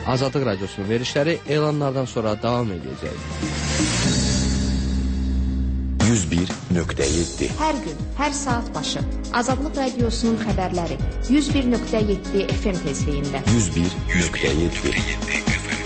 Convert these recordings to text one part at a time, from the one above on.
Azadlıq Radiosunun verilişləri elanlardan sonra davam edəcək. 101.7 Hər gün, hər saat başı Azadlıq Radiosunun xəbərləri 101.7 FM tezliyində 101.7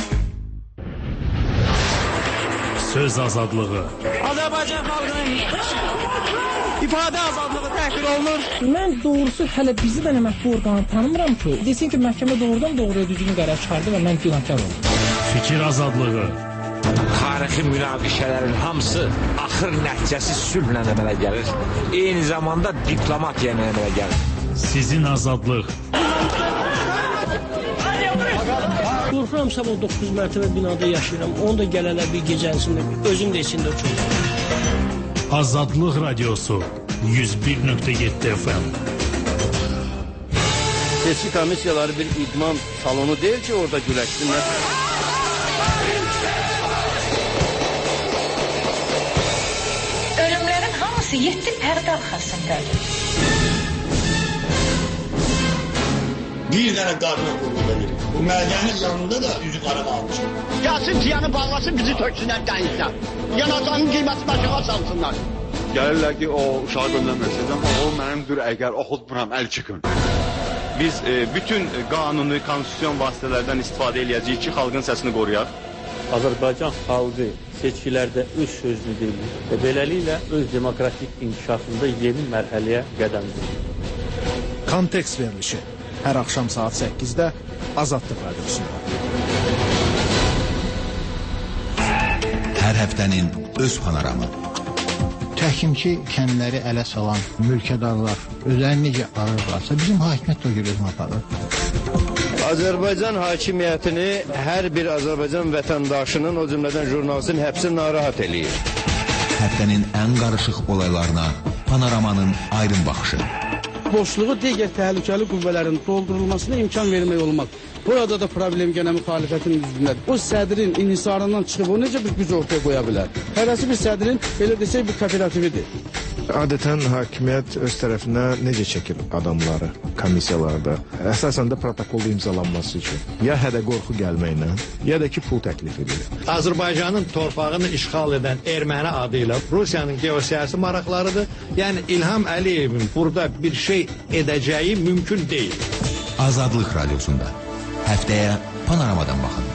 Söz azadlığı Azərbaycan xalqının ifadə azadlığı təhqir olunur. Mən doğrusu hələ bizi də mətbu orqanı tanımıram ki, desin ki, məhkəmə doğrudan doğruya düzgün qərar çıxardı və mən günahkar oldum. Fikir azadlığı Tarixi münaqişələrin hamısı axır nəticəsi sülhlə əmələ gəlir. Eyni zamanda diplomatiya ilə əmələ gəlir. Sizin azadlıq. Qorxuram sabah 9 mərtəbə binada yaşayıram. Onu da gələnə bir gecənsində, özüm də içində uçurum. Azadlıq Radiosu 101.7 FM. Seçki komissiyaları bir idman salonu deyil ki, orada güləşsinlər. Ölümlərin hamısı 7 pərdə arxasındadır. Bir dənə qadına qulluq edir. Bu mədənin yanında da üzü qara qalmışım. Gəlsin tiyanı bağlasın, bizi töksünlər dəyizlər. Yanacağın qiyməti başığa salsınlar. Gəlirlər ki, o uşağı göndərməsin, amma o mənimdir, əgər oxutmuram, əl çıxın. Biz bütün qanuni, konstitusyon vasitələrdən istifadə eləyəcəyik ki, xalqın səsini qoruyaq. Azərbaycan xalqı seçkilərdə öz sözünü deyir və beləliklə öz demokratik inkişafında yeni mərhələyə qədəm qoyur. Kontekst verilişi hər axşam saat 8-də Azadlıq Radiosunda. Hər həftənin öz panoramı. Təhkimçi kəndləri ələ salan mülkədarlar özlərini necə arırlarsa, bizim hakimiyyət də o görüzünü aparır. Azərbaycan hakimiyyətini hər bir Azərbaycan vətəndaşının, o cümlədən jurnalistin həbsi narahat eləyir. Həftənin ən qarışıq olaylarına panoramanın aydın baxışı. Boşluğu digər təhlükəli qüvvələrin doldurulmasına imkan vermək olmaq. Burada da problem gənə müxalifətin üzvündədir. O sədrin inhisarından çıxıb o necə bir güc ortaya qoya bilər? Hərəsi bir sədrin, belə desək, bir kooperatividir. Adətən hakimiyyət öz tərəfinə necə çəkir adamları komissiyalarda? Əsasən də protokolda imzalanması üçün. Ya hədə qorxu gəlməklə, ya da ki, pul təklif edilir. Azərbaycanın torpağını işğal edən erməni adı ilə Rusiyanın geosiyasi maraqlarıdır. Yəni İlham Əliyevin burada bir şey edəcəyi mümkün deyil. Azadlıq Radiosunda həftəyə panoramadan baxın.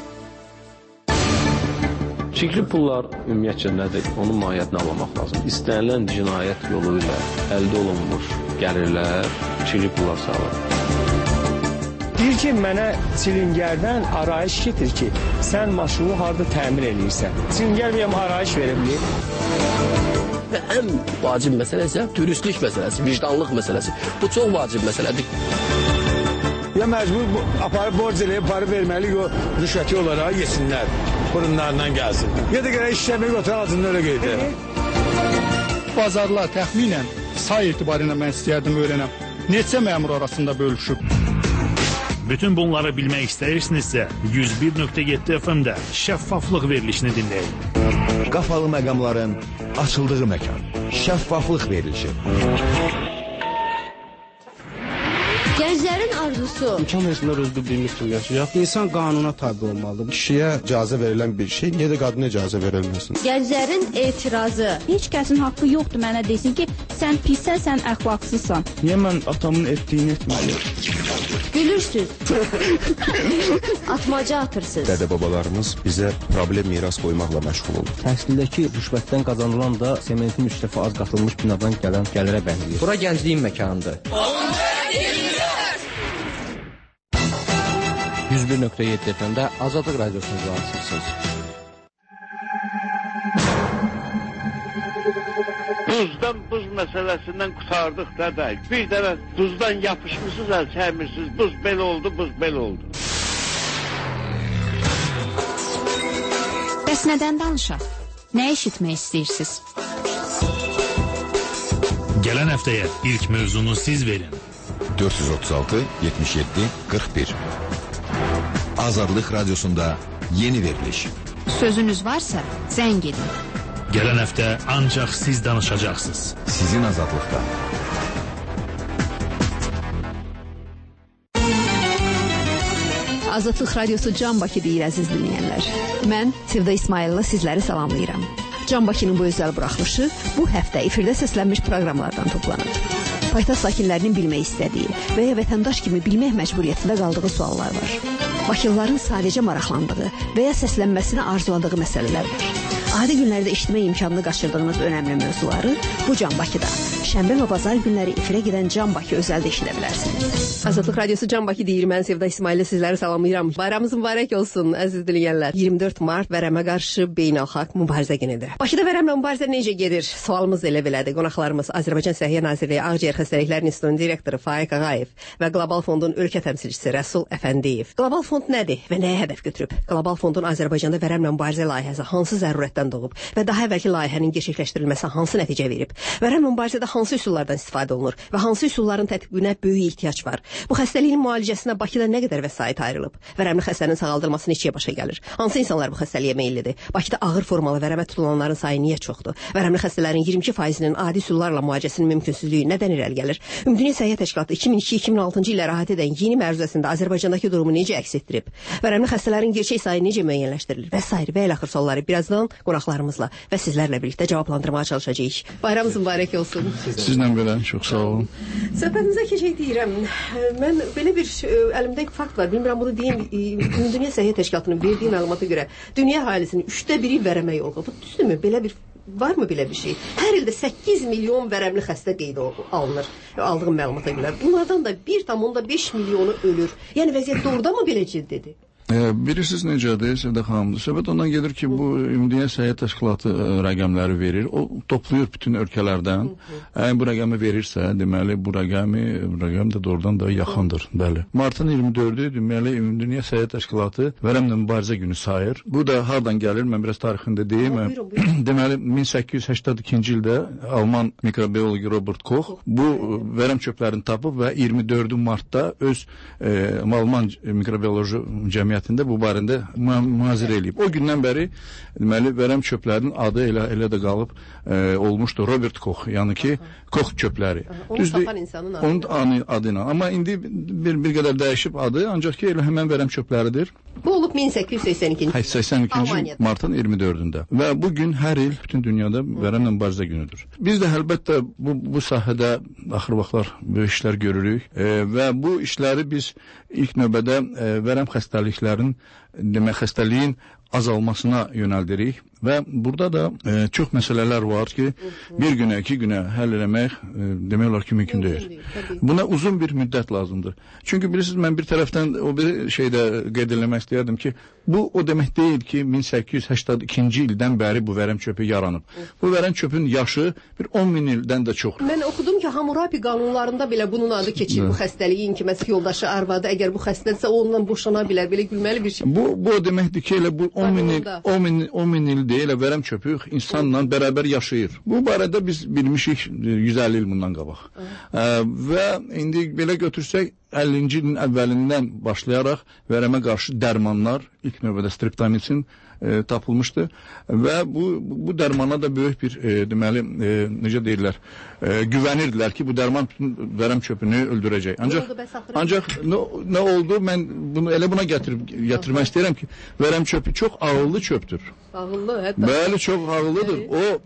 Çirkli pullar ümumiyyətcə nədir? Onun mahiyyətini anlamaq lazım. İstənilən cinayət yolu ilə əldə olunmuş gəlirlər çirkli pullar sağlar. Deyir ki, mənə çilingərdən arayış getir ki, sən maşını harada təmir edirsən. Çilingər bir arayış verebilir. Və ən vacib məsələ isə dürüstlük məsələsi, vicdanlıq məsələsi. Bu çox vacib məsələdir. Ya məcbur aparıb borc eləyib, parı verməliyik o rüşvəti olaraq yesinlər. Burunlarından gəlsin. Ya da gələk işləmək otur ağzında öyle qeydir. Bazarlar təxminən say etibarıyla mən istəyərdim öyrənəm. Neçə məmur arasında bölüşüb? Bütün bunları bilmək istəyirsinizsə 101.7 FM-də şəffaflıq verilişini dinləyin. Qapalı məqamların açıldığı məkan. Şəffaflıq verilişi. Gənclərin arzusu İmkan versinlər özü bildirmək üçün yaşayaq. İnsan qanuna tabi olmalıdır. Kişiyə icazə verilən bir şey, niyə də qadına icazə verilməsin? Gənclərin etirazı Heç kəsin haqqı yoxdur mənə desin ki, sən pissən, sən əxlaqsızsan. Niyə mən atamın etdiyini etməliyim? Gülürsüz Atmaca atırsınız. Dədə-babalarımız bizə problem miras qoymaqla məşğul olur. Təhsildəki rüşvətdən qazanılan da sementin 3 dəfə az qatılmış binadan gələn gəlirə bənzəyir. Bura gəncliyin məkanıdır. 101.7 FM-də Azadlıq Radiosunu izləyirsiniz. Duzdan buz məsələsindən qurtardıq dədək. Bir dənə duzdan yapışmışsınız, əl çəkmirsiniz. Buz belə oldu, buz belə oldu. Bəs nədən danışaq? Nə eşitmək istəyirsiniz? Gələn həftəyə ilk mövzunu siz verin. 436 77 41. Azadlıq Radiosunda yeni veriliş. Sözünüz varsa zəng edin. Gələn həftə ancaq siz danışacaqsınız. Sizin azadlıqda. Azadlıq Radiosu Can Bakı deyir əziz dinləyənlər. Mən Sevda İsmailova sizləri salamlayıram. Can Bakının bu özəl buraxılışı bu həftə efirdə səslənmiş proqramlardan toplanır. Paytaxt sakinlərinin bilmək istədiyi və ya vətəndaş kimi bilmək məcburiyyətində qaldığı suallar var. Bakılıların sadəcə maraqlandığı və ya səslənməsini arzuladığı məsələlər var. Adi günlərdə eşitmə imkanını qaçırdığınız önəmli mövzuları bu Can Bakıda, şənbə və bazar günləri efirə gedən Can Bakı özəldə eşidə bilərsiniz. Azadlıq Radiosu Can Bakı deyir, mən Sevda İsmailova sizləri salamlayıram. Bayramınız mübarək olsun, əziz dinləyənlər. 24 mart vərəmə qarşı beynəlxalq mübarizə günüdür. Bakıda vərəmlə mübarizə necə gedir? Sualımız elə belədir. Qonaqlarımız Azərbaycan Səhiyyə Nazirliyi Ağciyər Xəstəlikləri İnstitutunun direktoru Faiq Ağayev və Qlobal Fondun ölkə təmsilçisi Rəsul Əfəndiyev. Qlobal Fond nədir və nəyə hədəf götürüb? Qlobal Fondun Azərbaycanda vərəmlə mübarizə layihəsi hansı zərurətdən doğub və daha əvvəlki layihənin gerçəkləşdirilməsi hansı nəticə verib? Vərəmlə mübarizədə hansı üsullardan istifadə olunur və hansı üsulların tətbiqinə böyük ehtiyac var? Bu xəstəliyin müalicəsinə Bakıda nə qədər vəsait ayrılıb? Vərəmli xəstənin sağaldılması neçəyə başa gəlir? Hansı insanlar bu xəstəliyə meyllidir? Bakıda ağır formalı vərəmə tutulanların sayı niyə çoxdur? Vərəmli xəstələrin 22%-nin adi üsullarla müalicəsinin mümkünsüzlüyü nədən irəli gəlir? Ümumdünya Səhiyyə Təşkilatı 2002-2006-cı illəri əhatə edən yeni məruzəsində Azərbaycandakı durumu necə əks etdirib? Vərəmli xəstələrin gerçək sayı necə müəyyənləşdirilir? Və sair və ilaxır sualları birazdan qonaqlarımızla və sizlərlə birlikdə cavablandırmağa çalışacağıq. Bayramınız mübarək olsun. Sizlə belə, çox sağ olun. Söhbətimizə keçək deyirəm. Mən belə bir əlimdə fakt var. Bilmirəm bunu deyim. Ümumdünya Səhiyyə Təşkilatının verdiyi məlumata görə dünya əhalisinin 1/3 vərəmə yoluxub. Bu düzdürmü? Belə bir varmı belə bir şey? Hər ildə 8 milyon vərəmli xəstə qeydə alınır. Aldığım məlumata görə. Bunlardan da 1,5 milyonu ölür. Yəni vəziyyət doğrudanmı belə ciddidir? Bilirsiniz necədir, Sevda xanım? Söhbət ondan gedir ki, bu Ümumdünya Səhiyyə Təşkilatı rəqəmləri verir. O toplayır bütün ölkələrdən. Əgər bu rəqəmi verirsə, deməli bu rəqəm də doğrudan da yaxındır. Bəli. Martın 24-ü deməli Ümumdünya Səhiyyə Təşkilatı vərəmlə mübarizə günü sayır. Bu da hardan gəlir? Mən biraz tarixində deyim. Deməli 1882-ci ildə Alman mikrobioloq Robert Koch bu vərəm çöplərini tapıb və 24 martda öz Alman mikrobioloji cəmiyyətində bu barədə mühazirə eləyib. O gündən bəri deməli vərəm çöplərinin adı elə də qalıb olmuşdu Robert Koch, yəni ki Koch çöpləri. Onu tapan insanın adı. Onun adı ilə. Amma indi bir qədər dəyişib adı, ancaq ki elə həmin vərəm çöpləridir. Bu olub 1882-ci. 82-ci martın 24-ündə. Və bu gün hər il bütün dünyada vərəmlə mübarizə günüdür. Biz də əlbəttə bu sahədə axır vaxtlar böyük işlər görürük və bu işləri biz ilk növbədə vərəm xəstəliklərin, demək xəstəliyin azalmasına yönəldirik və burada da çox məsələlər var ki, bir günə, 2 günə həll eləmək demək olar ki, mümkün deyil. Buna uzun bir müddət lazımdır. Çünki bilirsiniz, mən bir tərəfdən o bir şeydə qeyd eləmək istəyərdim ki, bu o demək deyil ki, 1882-ci ildən bəri bu vərəm çöpü yaranıb. Bu vərəm çöpün yaşı bir 10 min ildən də çoxdur. Mən oxudum ki, Hammurapi qanunlarında belə bunun adı keçir, bu xəstəliyin ki, məsələn, yoldaşı, arvadı, əgər bu xəstədirsə, o ondan boşana bilər, belə gülməli bir şey. Bu o deməkdir ki, elə bu 10 min il deyil, vərəm çöpü insanla bərabər yaşayır. Bu barədə biz bilmişik 150 il bundan qabaq. Və indi belə götürsək, 50-ci ilin əvvəlindən başlayaraq vərəmə qarşı dərmanlar, ilk növbədə streptomicin tapılmışdı və bu dərmana da böyük bir deməli necə deyirlər, güvənirdilər ki, bu dərman vərəm çöpünü öldürəcək. Ancaq nə oldu? Mən bunu elə buna gətirmək istəyirəm ki, vərəm çöpü çox ağıllı çöpdür. Ağıllı, hətta. Bəli, çox ağıllıdır.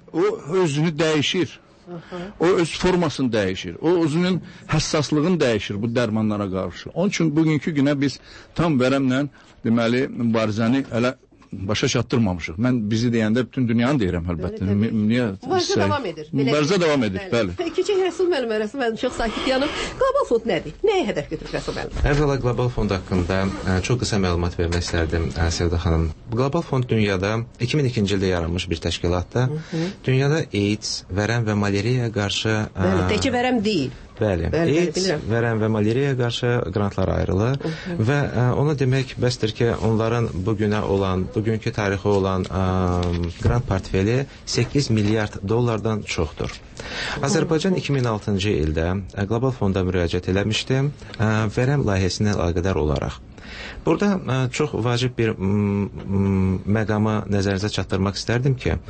O özünü dəyişir. O öz formasını dəyişir. O özünün həssaslığını dəyişir bu dərmanlara qarşı. Onun üçün bugünkü günə biz tam vərəmlə deməli mübarizəni elə başa çatdırmamışıq. Mən bizi deyəndə bütün dünyanı deyirəm əlbəttə. Mübarizə davam edir. Mübarizə davam edir, bəli. Keçək Rəsul müəllimə, Rəsul müəllim çox sakit yanım. Qlobal Fond nədir? Nəyə hədəf götürür Rəsul müəllim? Əvvəla Qlobal Fond haqqında çox qısa məlumat vermək istərdim Sevda xanım. Qlobal Fond dünyada 2002-ci ildə yaranmış bir təşkilatdır. Dünyada AIDS, vərəm və maleriyaya qarşı... Bəli, təkcə vərəm deyil. Bəli, AIDS, vərəm və maleriyaya qarşı qrantlar ayrılır və ona demək bəsdir ki, onların bugünkü tarixi olan qrant portfeli 8 milyard dollardan çoxdur. Azərbaycan 2006-cı ildə Qlobal Fonda müraciət eləmişdi vərəm layihəsinə əlaqədar olaraq. Burada çox vacib bir məqamı nəzərinizə çatdırmaq istərdim ki,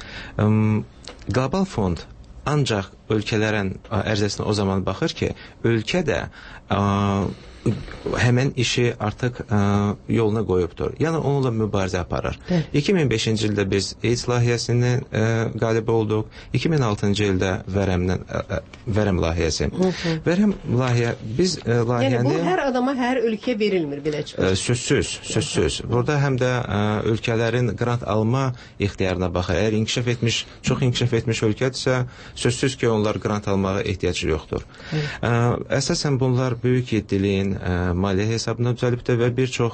Qlobal Fond ancaq ölkələrin ərizəsinə o zaman baxır ki, ölkədə həmin işi artıq yoluna qoyubdur. Yəni onunla mübarizə aparır. 2005-ci ildə biz AIDS layihəsinin qalibi olduq. 2006-cı ildə vərəm layihəsi. Vərəm layihə biz layihəni... Yəni bu hər adama, hər ölkəyə verilmir belə çıxır. Sözsüz. Burada həm də ölkələrin qrant alma ixtiyarına baxır. Əgər çox inkişaf etmiş ölkədirsə, sözsüz ki, onlar qrant almağa ehtiyacı yoxdur. Əsasən bunlar böyük yeddiliyin maliyyə hesabına düzəlibdir və bir çox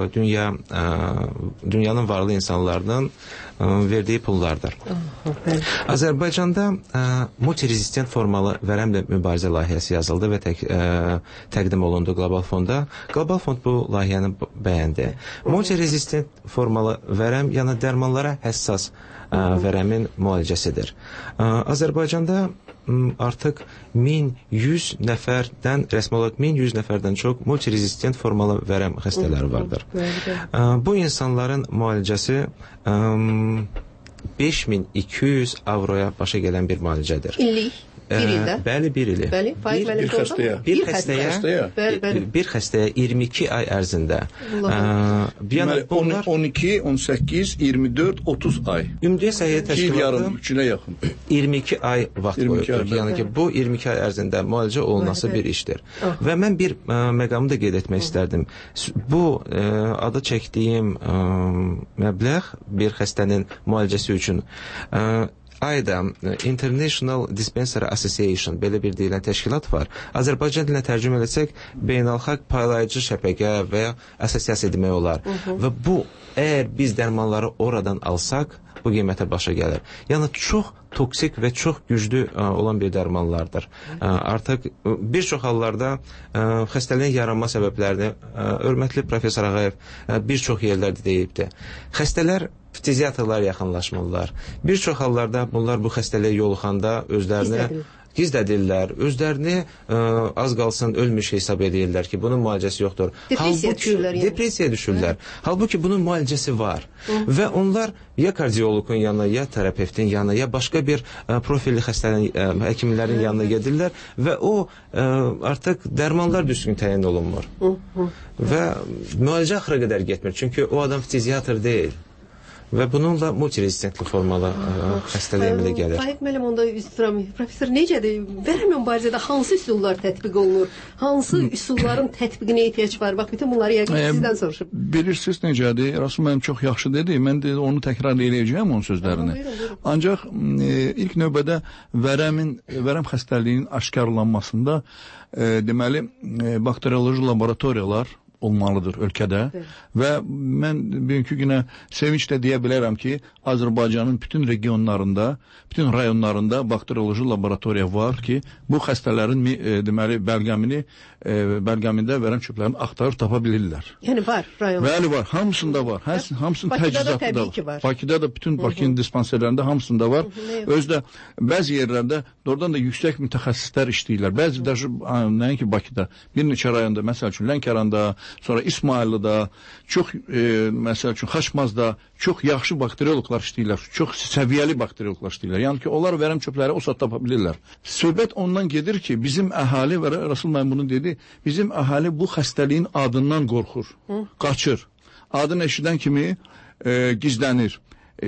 dünyanın varlı insanlarının verdiyi pullardır. Azərbaycanda multirezistent formalı vərəmlə mübarizə layihəsi yazıldı və təqdim olundu Qlobal Fonda. Qlobal Fond bu layihəni bəyəndi. Multirezistent formalı vərəm, yəni dərmanlara həssas vərəmin müalicəsidir. Azərbaycanda artıq 1100 nəfərdən, rəsmi olaraq 1100 nəfərdən çox multirezistent formalı vərəm xəstələri vardır. Bu insanların müalicəsi 5200 avroya başa gələn bir müalicədir. İllik? Bir ildə? Bəli, bir ili. Bir xəstəyə 22 ay ərzində. Deməli, 12, 18, 24, 30 ay. Ümumdünya Səhiyyə Təşkilatı 22 ay vaxt qoyubdur. Yəni ki, bu 22 ay ərzində müalicə olunması bir işdir. Və mən bir məqamı da qeyd etmək istərdim. Bu adı çəkdiyim məbləğ bir xəstənin müalicəsi üçün AIDA, International Dispensary Association, belə bir deyilən təşkilat var. Azərbaycan dilinə tərcümə etsək, beynəlxalq paylayıcı şəbəkə və ya assosiasiya demək olar. Və bu, əgər biz dərmanları oradan alsaq, bu qiymətə başa gəlir. Yəni, çox toksik və çox güclü olan bir dərmanlardır. Artıq bir çox hallarda xəstəliyin yaranma səbəblərini hörmətli professor Ağayev bir çox yerlərdə deyibdir. Xəstələr ftiziatrlar yaxınlaşmırlar. Bir çox hallarda bunlar bu xəstəliyə yoluxanda özlərini gizlədirlər, özlərini az qalsın ölmüş hesab edirlər ki, bunun müalicəsi yoxdur. Depressiya düşürlər. Halbuki bunun müalicəsi var. Və onlar ya kardiologun yanına, ya terapevtin yanına, ya başqa bir profilli həkimlərin yanına gedirlər və o artıq dərmanlar düzgün təyin olunmur. Və müalicə axıra qədər getmir. Çünki o adam ftiziatr deyil. Və bununla multirezistentli formalı xəstəliyimlə gəlir. Faiq müəllim, onda professor necədir? Vərəmlə mübarizədə hansı üsullar tətbiq olunur? Hansı üsulların tətbiqinə ehtiyac var? Bax, bütün bunları yəqin sizdən soruşub. Bilirsiniz necədir? Rasul mənim çox yaxşı dedi. Mən də onu təkrar eləyəcəyəm onun sözlərini. Ancaq ilk növbədə vərəm xəstəliyinin aşkarlanmasında deməli, bakterioloji laboratoriyalar olmalıdır ölkədə və mən bugünkü günə sevinclə deyə bilərəm ki, Azərbaycanın bütün regionlarında, bütün rayonlarında bakterioloji laboratoriya var ki, bu xəstələrin deməli bəlğəmində vərəm çöplərini axtarıb tapa bilirlər. Yəni var rayonlarda? Bəli, var. Hamısında var. Hamısının təchizatı da var. Bakıda da bütün Bakının dispanserlərində hamısında var. Özdə bəzi yerlərdə doğrudan da yüksək mütəxəssislər işləyirlər. Bəzi də nəinki Bakıda, bir neçə rayonda, məsəl üçün Lənkəranda, sonra İsmayıllıda, çox məsəl üçün Xaçmazda çox yaxşı bakteriologlar işləyirlər, çox səviyyəli bakteriologlar işləyirlər. Yəni ki, onlar vərəm çöpləri o saat tapa bilirlər. Söhbət ondan gedir ki, bizim əhali və Rasul müəllim bunu dedi, bizim əhali bu xəstəliyin adından qorxur, qaçır. Adını eşidən kimi gizlənir.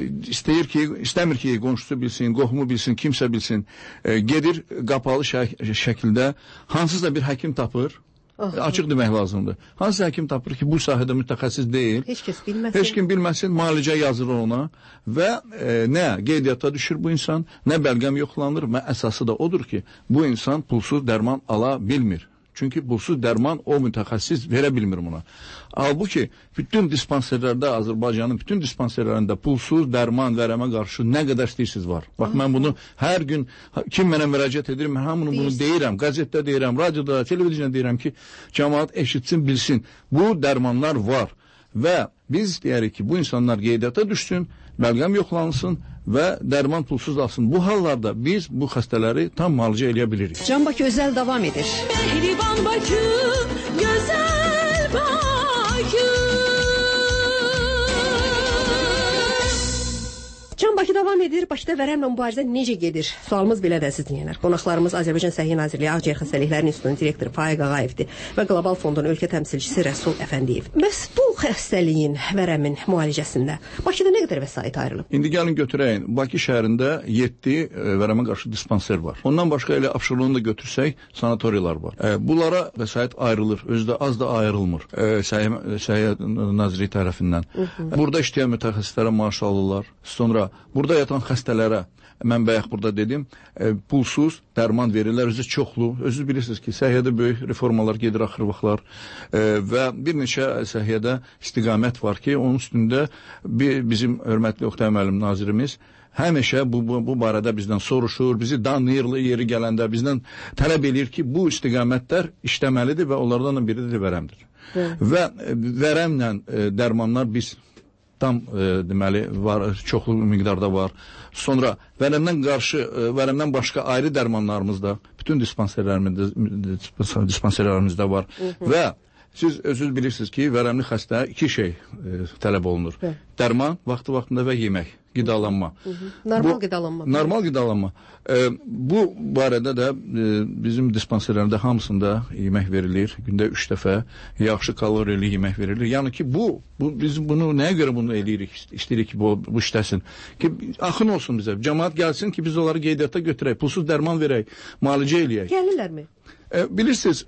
İstəmir ki, qonşusu bilsin, qohumu bilsin, kimsə bilsin. Gedir qapalı şəkildə hansısa bir həkim tapır. Açıq demək lazımdır. Hansı həkim tapır ki, bu sahədə mütəxəssis deyil. Heç kəs bilməsin. Heç kim bilməsin, müalicə yazılır ona və nə qeydiyyata düşür bu insan, nə bəlgəm yoxlanır və əsası da odur ki, bu insan pulsuz dərman ala bilmir. Çünki pulsuz dərman o mütəxəssis verə bilmir buna. Halbuki bütün dispanserlərdə, Azərbaycanın bütün dispanserlərində pulsuz dərman vərəmə qarşı nə qədər istəyirsiniz var. Bax, mən bunu hər gün, kim mənə müraciət edir, mən hamını bunu deyirəm, qəzetdə deyirəm, radioda, televiziyada deyirəm ki, cəmaat eşitsin, bilsin. Bu dərmanlar var və biz istəyərik ki, bu insanlar qeydiyyata düşsün, bəlgəm yoxlansın və dərman pulsuz alsın. Bu hallarda biz bu xəstələri tam müalicə eləyə bilirik. Can Bakı özəl davam edir. Mehriban Bakı, gözəl Bakı. Can Bakı davam edir. Bakıda vərəmlə mübarizə necə gedir? Sualımız belədir, əziz dinləyənlər. Qonaqlarımız Azərbaycan Səhiyyə Nazirliyi Ağciyər Xəstəlikləri İnstitutunun direktoru Faiq Ağayevdir və Qlobal Fondun ölkə təmsilçisi Rəsul Əfəndiyev. Bəs bu xəstəliyin, vərəmin müalicəsində Bakıda nə qədər vəsait ayrılıb? İndi gəlin götürəyin. Bakı şəhərində 7 vərəmə qarşı dispanser var. Ondan başqa elə Abşeronda götürsək sanatoriyalar var. Bunlara vəsait ayrılır. Özü də az da ayrılmır. Səhiyyə Nazirliyi tərəfindən. Burada işləyən mütəxəssislərə maaş alırlar. Sonra burada yatan xəstələrə, mən bayaq burada dedim, pulsuz dərman verirlər, özü çoxlu. Özünüz bilirsiniz ki, səhiyyədə böyük reformalar gedir axır vaxtlar və bir neçə səhiyyədə istiqamət var ki, onun üstündə bizim hörmətli Oqtay müəllim nazirimiz həmişə bu barədə bizdən soruşur, bizi danlayır yeri gələndə, bizdən tələb edir ki, bu istiqamətlər işləməlidir və onlardan biri də vərəmdir. Və vərəmlə dərmanlar biz tam deməli var, çoxlu miqdarda var. Sonra vərəmdən başqa ayrı dərmanlarımız da bütün dispanserlərimizdə var. Və siz özünüz bilirsiniz ki, vərəmli xəstəyə 2 şey tələb olunur. Dərman, vaxtında və yemək, qidalanma. Normal qidalanma. Normal qidalanma. Bu barədə də bizim dispanserlərdə hamısında yemək verilir. Gündə 3 dəfə yaxşı kaloriyeli yemək verilir. Yəni ki, biz bunu nəyə görə bunu eləyirik? İstəyirik ki, bu işləsin. Ki, axın olsun bizə. Cəmaat gəlsin ki, biz onları qeydiyyata götürək, pulsuz dərman verək, müalicə eləyək. Gəlirlərmi? Bilirsiniz,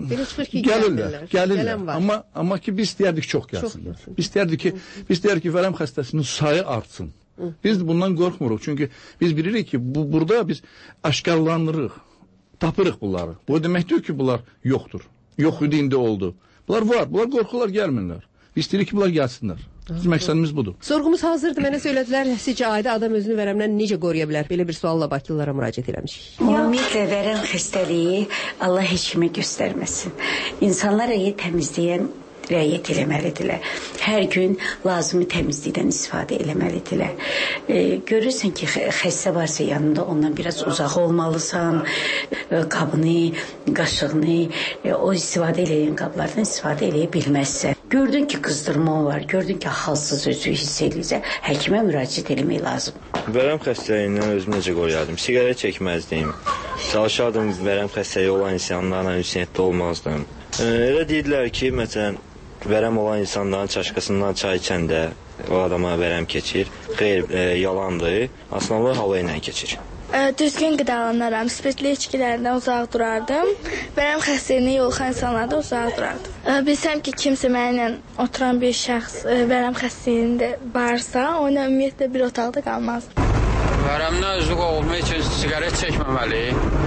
gəlirlər. Amma ki, biz istəyərdik çox gəlsinlər. Biz istəyərdik ki, vərəm xəstəsinin sayı artsın. Biz bundan qorxmuruq. Çünki biz bilirik ki, burada biz aşkarlanırıq, tapırıq bunları. Bu deməkdir ki, bunlar yoxdur. Yox idi, indi oldu. Bunlar var, bunlar qorxular gəlmirlər. Biz istəyirik ki, bunlar gəlsinlər. Bizim məqsədimiz budur. Sorğumuz hazırdır. Mənə söylədilər, sizcə ayda adam özünü vərəmdən necə qoruya bilər? Belə bir sualla Bakılılara müraciət eləmişik. Ümumiyyətlə, vərəm xəstəliyi Allah heç kimə göstərməsin. İnsanlar təmizləyən riayət eləməlidirlər. Hər gün lazımi təmizlikdən istifadə eləməlidirlər. Görürsən ki, xəstə varsa yanında ondan biraz uzaq olmalısan. Qabını, qaşığını, o istifadə eləyən qablardan istifadə eləyə bilməzsən. Gördün ki, qızdırma var, gördün ki, halsız özü hiss edirsə, həkimə müraciət eləmək lazım. Vərəm xəstəliyindən özümü necə qoruyardım? Siqaret çəkməzdim. Çalışardım vərəm xəstəliyi olan insanlarla ünsiyyətdə olmazdım. Elə deyirlər ki, məsələn, vərəm olan insanların çaşqasından çay içəndə o adama vərəm keçir. Xeyr, yalandır. Aslında hava ilə keçir. Düzgün qidalanaram, spirtli içkilərdən uzaq durardım. Vərəm xəstəliyini yoluxan insanlardan uzaq durardım. Bilsəm ki, kimsə mənimlə oturan bir şəxs vərəm xəstəliyində varsa, onunla ümumiyyətlə bir otaqda qalmazdım. Vərəmdən özü qovulmaq üçün siqaret çəkməməli,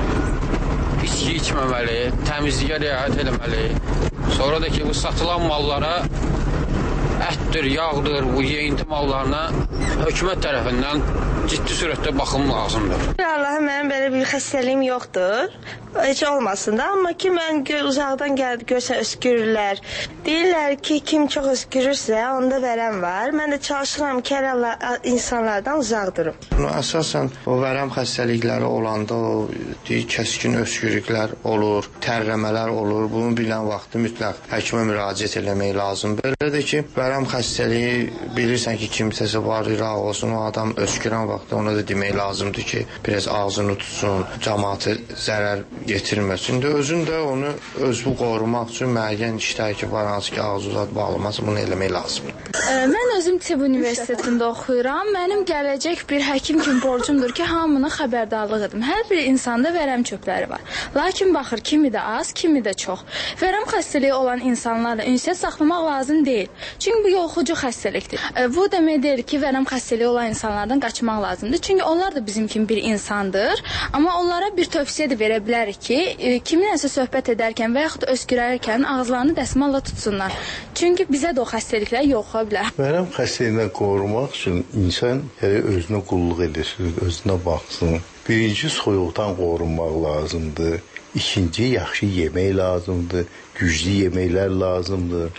içki içməməli, təmizliyə riayət eləməli. Sonra da ki, bu satılan mallara ətdir, yağdır, bu yeyinti mallarına hökumət tərəfindən ciddi sürətdə baxım lazımdır. Allahım, mənim belə bir xəstəliyim yoxdur. Heç olmasın da, amma ki, mən uzaqdan gəldi, görsə öskürürlər. Deyirlər ki, kim çox öskürürsə, onda vərəm var. Mən də çalışıram ki, insanlardan uzaq durum. Əsasən, o vərəm xəstəlikləri olanda kəskin öskürüklər olur, tərləmələr olur. Bunu bilən vaxtı mütləq həkimə müraciət eləmək lazımdır. Belədir ki, vərəm xəstəliyi bilirsən ki, kimsəsi var, iraq olsun, o adam öskürən vaxtda ona da demək lazımdır ki, biraz ağzını tutsun, cəmaatı zərər getirməsin. Özün də onu özünü qorumaq üçün müəyyən işlər ki, var hansı ki, ağzı uzat bağlaması, bunu eləmək lazımdır. Mən özüm Tibb Universitetində oxuyuram. Mənim gələcək bir həkim kimi borcumdur ki, hamını xəbərdarlıq edim. Hər bir insanda vərəm çöpləri var. Lakin baxır, kimi də az, kimi də çox. Vərəm xəstəliyi olan insanlarla ünsiyyət saxlamaq lazım deyil. Çünki bu yoluxucu xəstəlikdir. Bu demək deyil ki, vərəm xəstəliyi olan insanlardan qaçmaq lazımdır. Çünki onlar da bizim kimi bir insandır. Amma onlara bir tövsiyə də verə bilərik ki, kiminləsə söhbət edərkən və yaxud öskürərkən ağızlarını dəsmalla tutsunlar. Çünki bizə də o xəstəliklər yoxa bilər. Vərəm xəstəliyindən qorumaq üçün insan özünə qulluq edir, özünə baxsın. Birinci, soyuqdan qorunmaq lazımdır. İkinci, yaxşı yemək lazımdır. Güclü yeməklər lazımdır.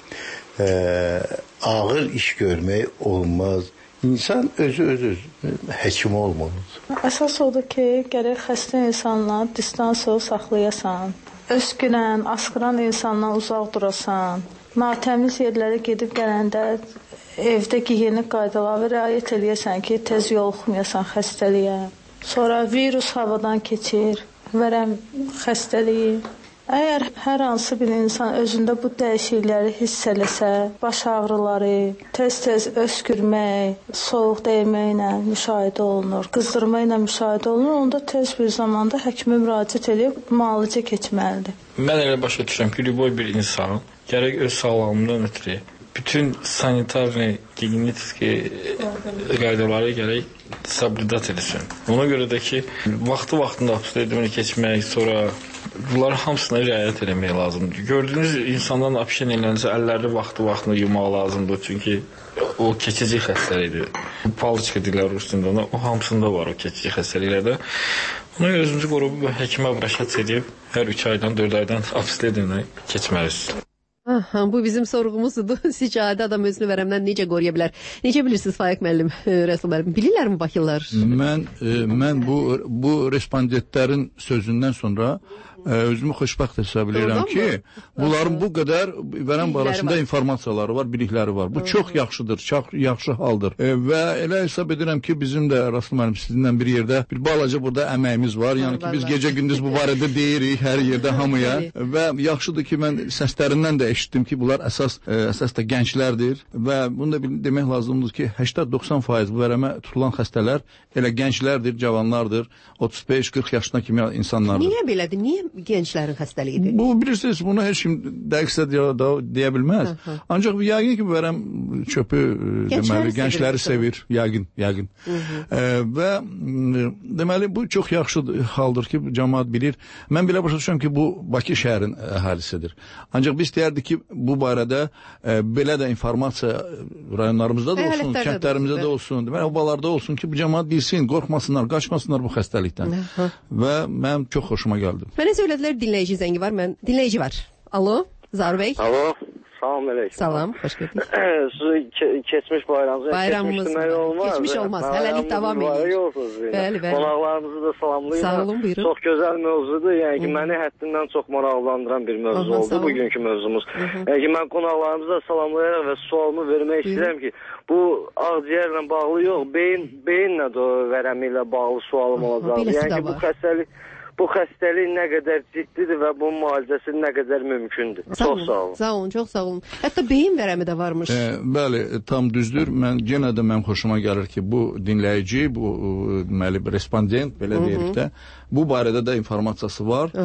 Ağır iş görmək olmaz. İnsan özü həkim olmalıdır. Əsas odur ki, gərək xəstə insanla distansı saxlayasan. Öskürən, asqıran insanla uzaq durasan. Natəmiz yerlərə gedib gələndə evdə gigiyenik qaydalara riayət eləyəsən ki, tez yoluxmayasan xəstəliyə. Sonra virus havadan keçir, vərəm xəstəliyi. Əgər hər hansı bir insan özündə bu dəyişiklikləri hiss eləsə, baş ağrıları, tez-tez öskürmək, soyuq dəyməklə müşahidə olunur, qızdırma ilə müşahidə olunur, onda tez bir zamanda həkimə müraciət edib müalicə keçməlidir. Mən elə başa düşürəm ki, boy bir insan gərək öz sağlamlığından ötürü bütün sanitar və gigiyenik qaydaları gərək sabridat eləsin. Ona görə də ki, vaxtında absürdürməni keçmək, sonra bunların hamısına riayət eləmək lazımdır. Gördüyünüz insandan apişən eləncə əlləri vaxtına yumaq lazımdır. Çünki o keçici xəstəlikdir. Paliçka deyirlər Rusunda, o hamısında var o keçici xəstəliklərdə. Ona görə özümüzü qoruyub həkimə müraciət edib hər 3 aydan, 4 aydan absürdürməni keçməlisiz. Bu bizim sorğumuzdur. Sizcə adi adam özünü vərəmdən necə qoruya bilər? Necə bilirsiniz Faiq müəllim, Rəsul müəllim? Bilirlərmi bakılılar? Mən bu respondentlərin sözündən sonra özümü xoşbəxt hesab edirəm ki, bunların bu qədər vərəm barəsində informasiyaları var, bilikləri var. Bu çox yaxşıdır, çox yaxşı haldır. Və elə hesab edirəm ki, bizim də Rəsul müəllim sizinlə bir yerdə bir balaca burada əməyimiz var. Yəni ki, biz gecə-gündüz bu barədə deyirik hər yerdə hamıya və yaxşıdır ki, mən səslərindən də eşitdim ki, bunlar əsas da gənclərdir və bunu da demək lazımdır ki, 80-90% bu vərəmə tutulan xəstələr elə gənclərdir, cavanlardır, 35-40 yaşına kimi insanlardır. Niyə belədir? Niyə gənclərin xəstəliyidir? Bu bilirsiniz, bunu heç kim dəqiqsə deyə bilməz. Ancaq yəqin ki, vərəm çöpü deməli gəncləri sevir, yəqin. Və deməli bu çox yaxşı haldır ki, cəmaət bilir. Mən belə başa düşürəm ki, bu Bakı şəhərin əhalisidir. Ancaq biz deyərdik ki, bu barədə belə də informasiya rayonlarımızda da olsun, kəndlərimizdə də olsun, deməli obalarda olsun ki, bu cəmaət bilsin, qorxmasınlar, qaçmasınlar bu xəstəlikdən. Və mənim çox xoşuma gəldi. Mənə söylədilər dinləyici zəngi var, dinləyici var. Alo, Zaur bəy. Alo, salam əleykum. Salam, xoş gördük. Keçmiş bayramınız keçmiş olmaz. Hələlik davam edir. Bəli. Qonaqlarınızı da salamlayıram. Sağ olun, buyurun. Çox gözəl mövzudur. Yəni ki, məni həddindən çox maraqlandıran bir mövzu oldu bugünkü mövzumuz. Yəni ki, mən qonaqlarımızı da salamlayaraq və sualımı vermək istəyirəm ki, bu ağciyərlə bağlı yox, beyinlə də vərəmi ilə bağlı sualım olacaq. Yəni ki, bu xəstəlik nə qədər ciddidir və bunun müalicəsi nə qədər mümkündür. Çox sağ olun. Sağ olun, çox sağ olun. Hətta beyin vərəmi də varmış. Bəli, tam düzdür. Yenə də mənim xoşuma gəlir ki, bu dinləyici, bu deməli respondent belə deyək də, bu barədə də informatsiyası var.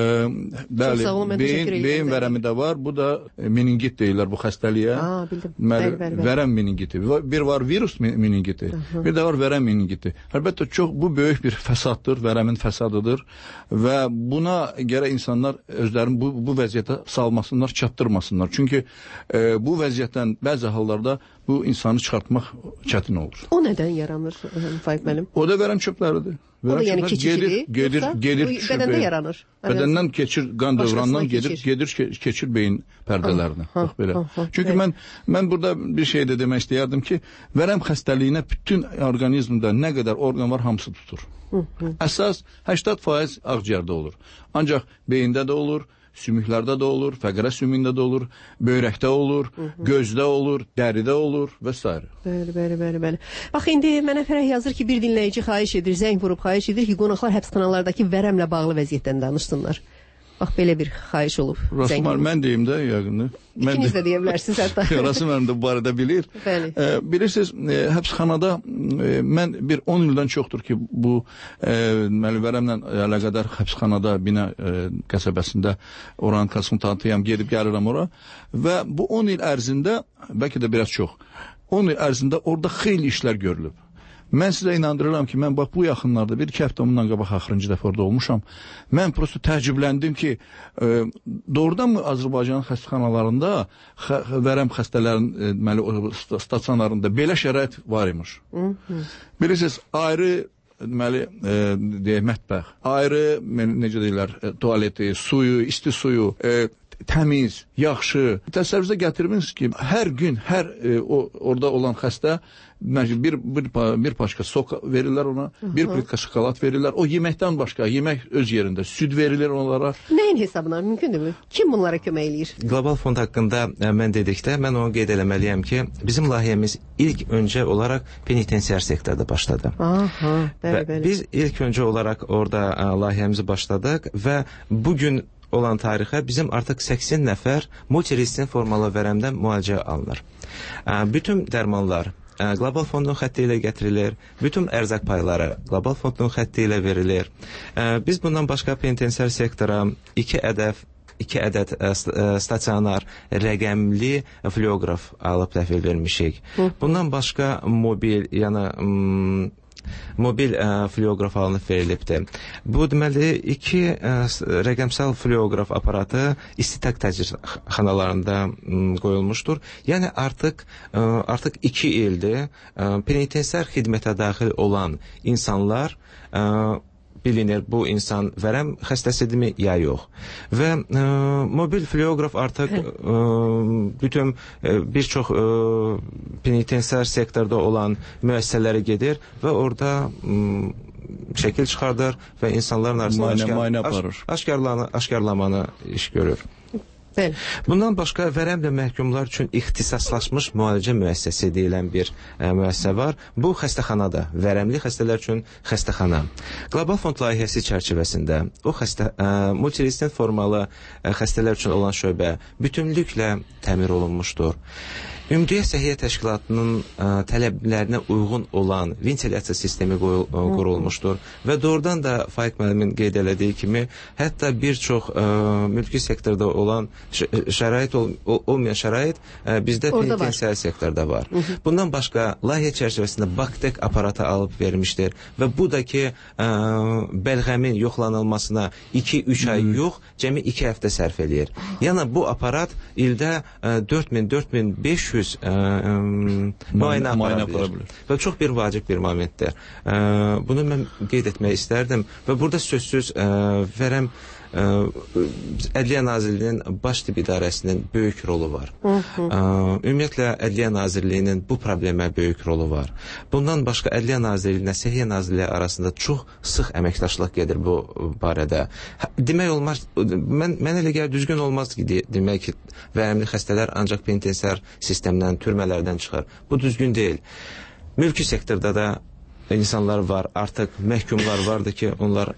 Bəli, beyin vərəmi də var. Bu da meningit deyirlər bu xəstəliyə. Bildim. Vərəm meningiti. Bir var virus meningiti, bir də var vərəm meningiti. Əlbəttə bu böyük bir fəsaddır, vərəmin fəsadıdır. Və buna gərək insanlar özlərini bu vəziyyətə salmasınlar, çatdırmasınlar. Çünki bu vəziyyətdən bəzi hallarda bu insanı çıxartmaq çətin olur. O nədən yaranır, Faiq müəllim? O da vərəm çöpləridir. O da yəni keçicidir, gedir bədəndə yaranır. Bədəndən keçir, qan dövrandan keçir beyin pərdələrinə. Bax belə. Çünki mən burada bir şey də demək istəyərdim ki, vərəm xəstəliyinə bütün orqanizmdə nə qədər orqan var, hamısı tutur. Əsas 80% ağciyərdə olur. Ancaq beyində də olur, sümüklərdə də olur, fəqərə sümüyündə də olur, böyrəkdə olur, gözdə olur, dəridə olur və s. Bəli. Bax, indi mənə Fərəh yazır ki, bir dinləyici xahiş edir, zəng vurub xahiş edir ki, qonaqlar həbsxanalardakı vərəmlə bağlı vəziyyətdən danışsınlar. Bax, belə bir xahiş olub. Rasimar, mən deyim də, yəqin. İkiniz də deyə bilərsiniz hətta. Rasimar da bu barədə bilir. Bilirsiniz, həbsxanada mən bir 10 ildən çoxdur ki, bu vərəmlə əlaqədar həbsxanada, Bina qəsəbəsində oranın konsultantıyam, gedib gəlirəm ora və bu 10 il ərzində, bəlkə də biraz çox, 10 il ərzində orada xeyli işlər görülüb. Mən sizə inandırıram ki, mən bax bu yaxınlarda bir-iki həftə ondan qabaq axırıncı dəfə orada olmuşam. Mən prosto təəccübləndim ki, doğrudanmı Azərbaycanın xəstəxanalarında vərəm xəstələrin stasionarında belə şərait var imiş. Bilirsiniz, ayrı mətbəx, ayrı necə deyirlər, tualeti, suyu, isti suyu, təmiz, yaxşı. Təsəvvürünüzə gətirmirsiniz ki, hər gün, orada olan xəstə bir paşka sok verirlər ona, bir plitka şokolad verirlər. O yeməkdən başqa, yemək öz yerində, süd verilir onlara. Nəyin hesabına mümkündürmü? Kim bunlara kömək eləyir? Qlobal fond haqqında mən dedikdə, mən onu qeyd eləməliyəm ki, bizim layihəmiz ilk öncə olaraq penitensiar sektorda başladı. Bəli. Biz ilk öncə olaraq orada layihəmizi başladıq və bugün olan tarixə bizim artıq 80 nəfər multiresistent formalı vərəmdən müalicə alınır. Bütün dərmanlar Qlobal fondun xətti ilə gətirilir. Bütün ərzaq payları Qlobal fondun xətti ilə verilir. Biz bundan başqa penitensiar sektora 2 ədəd stasionar rəqəmli fluoroqraf alıb təhvil vermişik. Bundan başqa mobil fluoroqraf alınıb verilibdir. Bu deməli 2 rəqəmsal fluoroqraf aparatı istintaq təcridxanalarında qoyulmuşdur. Yəni artıq 2 ildir penitensiar xidmətə daxil olan insanlar bilinir bu insan vərəm xəstəsidirmi ya yox. Və mobil fluoroqraf artıq bütün bir çox penitensiar sektorda olan müəssisələrə gedir və orada şəkil çıxardır və insanların arasında aşkarlamanı iş görür. Bundan başqa vərəmlə məhkumlar üçün ixtisaslaşmış müalicə müəssisəsi deyilən bir müəssisə var. Bu xəstəxanadır. Vərəmli xəstələr üçün xəstəxana. Qlobal fond layihəsi çərçivəsində o multiresistent formalı xəstələr üçün olan şöbə bütünlüklə təmir olunmuşdur. Ümumdünya Səhiyyə Təşkilatının tələblərinə uyğun olan ventilyasiya sistemi qurulmuşdur və doğrudan da Faiq müəllimin qeyd elədiyi kimi, hətta bir çox mülki sektorda olan şərait olmayan şərait bizdə penitensiar sektorda var. Bundan başqa layihə çərçivəsində Baktek aparatı alıb vermişdir və bu da ki bəlğəmin yoxlanılmasına 2-3 ay yox, cəmi 2 həftə sərf eləyir. Yəni bu aparat ildə 4000-4500 müayinə apara bilir. Və çox bir vacib bir momentdir. Bunu mən qeyd etmək istərdim və burada sözsüz vərəm Ədliyyə Nazirliyinin baş tibb idarəsinin böyük rolu var. Ümumiyyətlə Ədliyyə Nazirliyinin bu problemə böyük rolu var. Bundan başqa Ədliyyə Nazirliyinə Səhiyyə Nazirliyi arasında çox sıx əməkdaşlıq gedir bu barədə. Demək olmaz, mən elə gəlir düzgün olmaz ki, demək ki, vərəmli xəstələr ancaq penitensiar sistemdən, türmələrdən çıxar. Bu düzgün deyil. Mülki sektorda da insanlar var, artıq məhkumlar vardı ki, onlar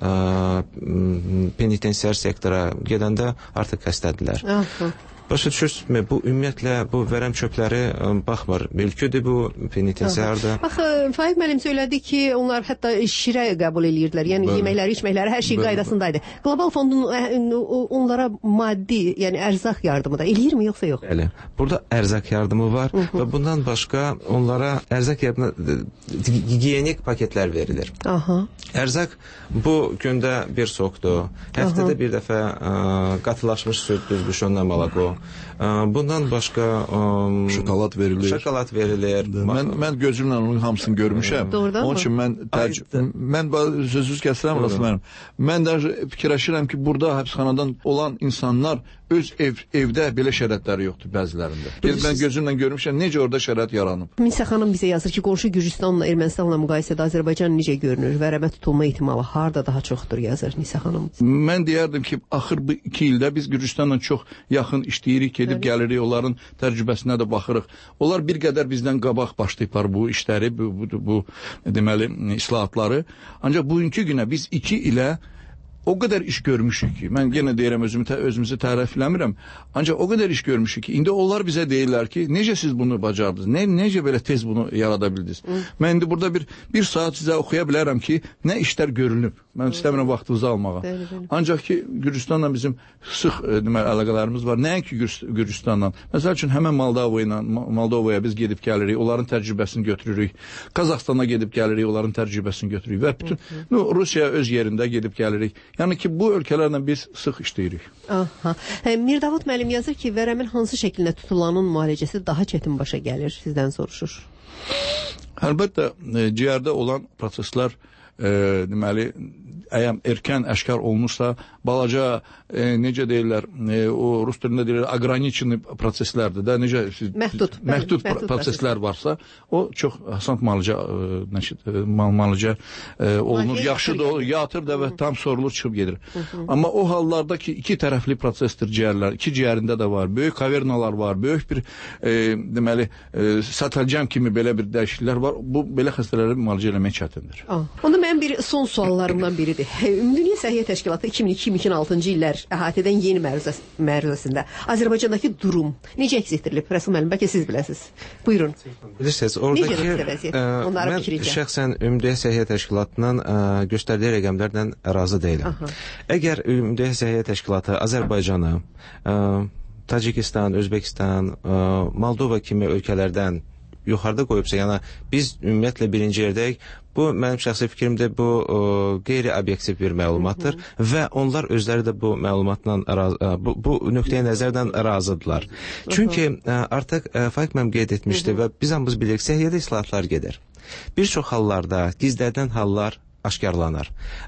penitensiar sektora gedəndə artıq xəstədirlər. Başa düşürsünüzmü? Bu ümumiyyətlə bu vərəm çöpləri baxmır. Mülküdür bu, penitensiardır. Bax, Faiq müəllim söylədi ki, onlar hətta şirə qəbul edirdilər. Yəni yeməkləri, içməkləri, hər şey qaydasındaydı. Qlobal fondun onlara maddi, yəni ərzaq yardımı da eləyirmi yoxsa yox? Bəli. Burada ərzaq yardımı var və bundan başqa onlara ərzaq yardımı gigiyenik paketlər verilir. Ərzaq bu gündə bir sokdur. Həftədə bir dəfə qatılaşmış süd, düzgüş ondan malako. Bundan başqa şokolad verilir. Mən gözümlə onun hamısını görmüşəm. Onun üçün mən sözsüz kəsirəm Rasmənim. Mən də fikirləşirəm ki, burada həbsxanadan olan insanlar öz evdə belə şəraitləri yoxdur bəzilərində. Mən gözümlə görmüşəm necə orada şərait yaranıb. Misə xanım bizə yazır ki, qonşu Gürcüstanla Ermənistanla müqayisədə Azərbaycan necə görünür? Vərəmə tutulma ehtimalı harda daha çoxdur yazır Misə xanım. Mən deyərdim ki, axır bu 2 ildə biz Gürcüstanla çox yaxın işləyirik, gedib gəlirik, onların təcrübəsinə də baxırıq. Onlar bir qədər bizdən qabaq başlayıblar bu işləri, bu deməli islahatları. Ancaq bugünkü günə biz 2 ilə o qədər iş görmüşük ki, mən yenə deyirəm özümüzü tərəfləmirəm, ancaq o qədər iş görmüşük ki, indi onlar bizə deyirlər ki, necə siz bunu bacardınız, necə belə tez bunu yarada bildiniz? Mən indi burada bir saat sizə oxuya bilərəm ki, nə işlər görünüb. Mən istəmirəm vaxtınızı almağa. Ancaq ki, Gürcüstanla bizim sıx əlaqələrimiz var. Nəinki Gürcüstanla. Məsəl üçün, həmən Moldovaya biz gedib gəlirik, onların təcrübəsini götürürük. Qazaxstana gedib gəlirik, onların təcrübəsini götürürük. Və bütün Rusiya öz yerində gedib gəlirik. Yəni ki, bu ölkələrlə biz sıx işləyirik. Mirdavud müəllim yazır ki, vərəmin hansı şəkildə tutulanın müalicəsi daha çətin başa gəlir, sizdən soruşur. Əlbəttə, ciyərdə olan proseslər deməli əgər erkən əşkar olunursa, balaca necə deyirlər, o rus dilində deyirlər, ograniçenli proseslərdir də, necə məhdud proseslər varsa, o çox hasant malıca olunur, yaxşı da olur, yatır da və tam sorulur, çıxıb gedir. Amma o hallarda ki, iki tərəfli prosesdir ciyərlər, iki ciyərində də var, böyük kavernalar var, böyük bir deməli, satelcəm kimi belə bir dəyişikliklər var, bu belə xəstələri müalicə eləmək çətindir. Onda mənim bir son suallarımdan biridir. Ümumdünya Səhiyyə Təşkilatı 2002-2006-cı illər əhatə edən yeni məruzəsində Azərbaycandakı durum necə əks etdirilib? Rəsul müəllim, bəlkə siz biləsiniz. Buyurun. Bilirsiniz, oradakı mən şəxsən Ümumdünya Səhiyyə Təşkilatının göstərdiyi rəqəmlərlə razı deyiləm. Əgər Ümumdünya Səhiyyə Təşkilatı Azərbaycanı, Tacikistan, Özbəkistan, Moldova kimi ölkələrdən yuxarıda qoyubsa, yəni biz ümumiyyətlə birinci yerdəyik, bu mənim şəxsi fikrimdir, bu qeyri-obyektiv bir məlumatdır və onlar özləri də bu məlumatla, bu nöqteyə nəzərdən razıdırlar. Çünki artıq Faik mənim qeyd etmişdi və biz hamımız bilirik, səhiyyədə islahatlar gedir. Bir çox hallarda gizlədilən hallar aşkarlanır.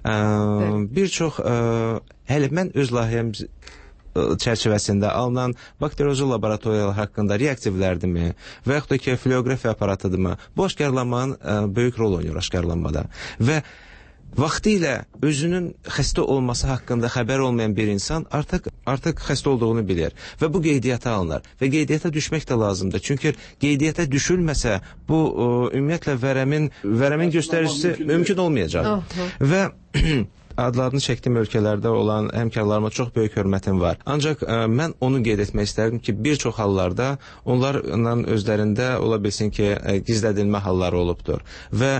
Bir çox, hələ mən öz layihəmiz çərçivəsində alınan bakterioloji laboratoriyalar haqqında reaktivlərdirmi və yaxud da ki, fluorografiya aparatıdırmı? Bu aşkarlanmanın böyük rol oynayır aşkarlanmada. Və vaxtilə özünün xəstə olması haqqında xəbər olmayan bir insan artıq xəstə olduğunu bilir və bu qeydiyyata alınır və qeydiyyata düşmək də lazımdır. Çünki qeydiyyata düşülməsə bu ümumiyyətlə vərəmin göstəricisi mümkün olmayacaq. Və adlarını çəkdiyim ölkələrdə olan həmkarlarıma çox böyük hörmətim var. Ancaq mən onu qeyd etmək istərdim ki, bir çox hallarda onlarla özlərində ola bilsin ki, gizlədilmə halları olubdur. Və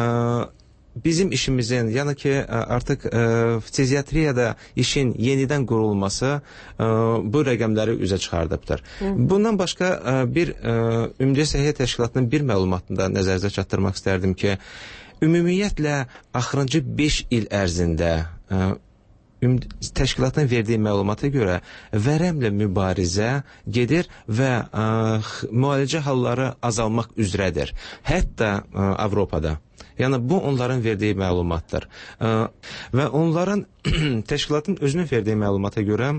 bizim işimizin, yəni ki, artıq fiziatriyada işin yenidən qurulması bu rəqəmləri üzə çıxardıbdır. Bundan başqa bir Ümumdünya Səhiyyə Təşkilatının bir məlumatında nəzərinizə çatdırmaq istərdim ki, ümumiyyətlə axırıncı 5 il ərzində təşkilatın verdiyi məlumata görə vərəmlə mübarizə gedir və müalicə halları azalmaq üzrədir. Hətta Avropada. Yəni, bu onların verdiyi məlumatdır. Və onların təşkilatın özünün verdiyi məlumata görə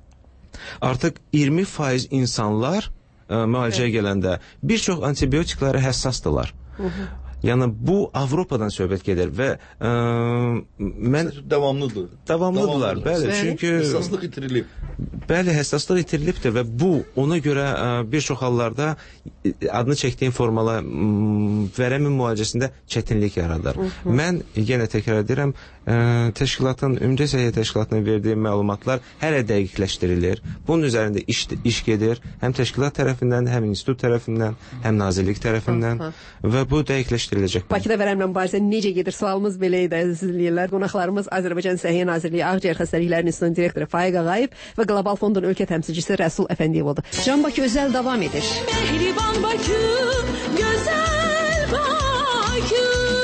artıq 20% insanlar müalicəyə gələndə bir çox antibiotiklara həssasdırlar. Yəni, bu Avropadan söhbət gedir və mən... Davamlıdırlar, bəli, çünki... Həssaslıq itirilib. Bəli, həssaslıq itirilibdir və bu, ona görə bir çox hallarda adını çəkdiyim formalı vərəmin müalicəsində çətinlik yaradır. Mən yenə təkrar edirəm, Ümumdünya Səhiyyə Təşkilatının verdiyi məlumatlar hələ dəqiqləşdirilir. Bunun üzərində iş gedir, həm təşkilat tərəfindən, həm institut tərəfindən, həm nazirlik tərəfindən və bu dəqiqləşdiriləcək. Bakıda vərəmlə mübarizə necə gedir? Sualımız belə idi, əziz dinləyicilər. Qonaqlarımız Azərbaycan Səhiyyə Nazirliyi Ağciyər Xəstəliklərinin İnstitutunun direktoru Faiq Ağayev və Qlobal Fondun ölkə təmsilçisi Rəsul Əfəndiyev oldu. Can Bakı özəl davam edir. Mehriban Bakı, gözəl Bakı.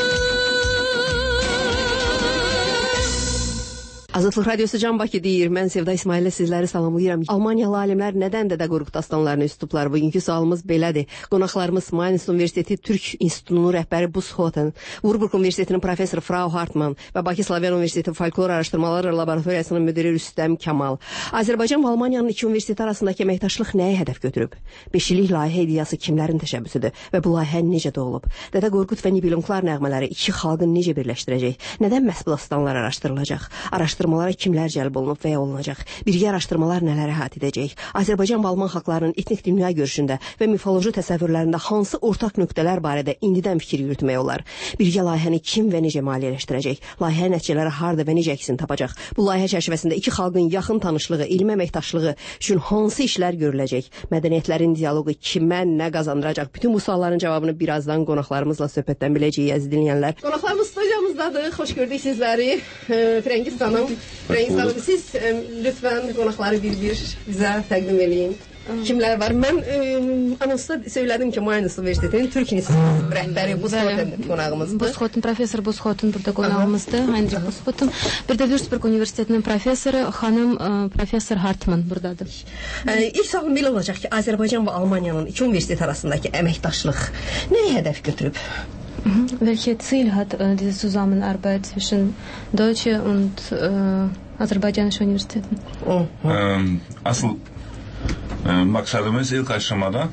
Azadlıq Radiosu Can Bakı deyir. Mən Sevda İsmaillə sizləri salamlayıram. Almaniyalı alimlər nədən Dədə Qorqud dastanlarını üst tutublar? Bugünkü sualımız belədir. Qonaqlarımız Mainz Universiteti Türk İnstitutunun rəhbəri Buz Xoten, Vurburg Universitetinin professoru Frau Hartmann və Bakı Slavyan Universiteti Folklor Araşdırmaları Laboratoriyasının müdiri Rüstəm Kamal. Azərbaycan və Almaniyanın iki universitet arasındakı əməkdaşlıq nəyə hədəf götürüb? 5 illik layihə ideyası kimlərin təşəbbüsüdür və bu layihə necə doğulub? Dədə Qorqud və Nibelunglar nəğmələri iki xalqı necə birləşdirəcək? Nədən məhz bu dastanlar araşdırılacaq? Araşdırmalara kimlər cəlb olunub və ya olunacaq? Birgə araşdırmalar nələri əhatə edəcək? Azərbaycan və Alman xalqlarının etnik dünya görüşündə və mifoloji təsəvvürlərində hansı ortaq nöqtələr barədə indidən fikir yürütmək olar? Birgə layihəni kim və necə maliyyələşdirəcək? Layihə nəticələri harda və necə əksini tapacaq? Bu layihə çərçivəsində iki xalqın yaxın tanışlığı, elmi əməkdaşlığı üçün hansı işlər görüləcək? Mədəniyyətlərin dialoqu kimə nə qazandıracaq? Bütün bu sualların cavabını birazdan qonaqlarımızla söhbətdən biləcəyik, əziz dinləyənlər. Qonaqlarımız studiyamızdadır. Xoş gördük sizləri. Frengiz xanım, siz lütfən qonaqları bir-bir bizə təqdim edin. Kimlər var? Mən anonsda söylədim ki, Mainz Universitetinin Türk İnstitutunun rəhbəri Buz Xoten qonağımızdır. Buz Xoten, professor Buz Xoten burada qonağımızdır. Heinrich Buz Xoten. Bir də Würzburg Universitetinin professoru xanım professor Hartmann buradadır. İlk sualım belə olacaq ki, Azərbaycan və Almaniyanın iki universitet arasındakı əməkdaşlıq nəyə hədəf götürüb? Welche Ziel hat diese Zusammenarbeit zwischen deutschen und azerbaycanischen Universitäten? Asıl maksadımız ilk aşamada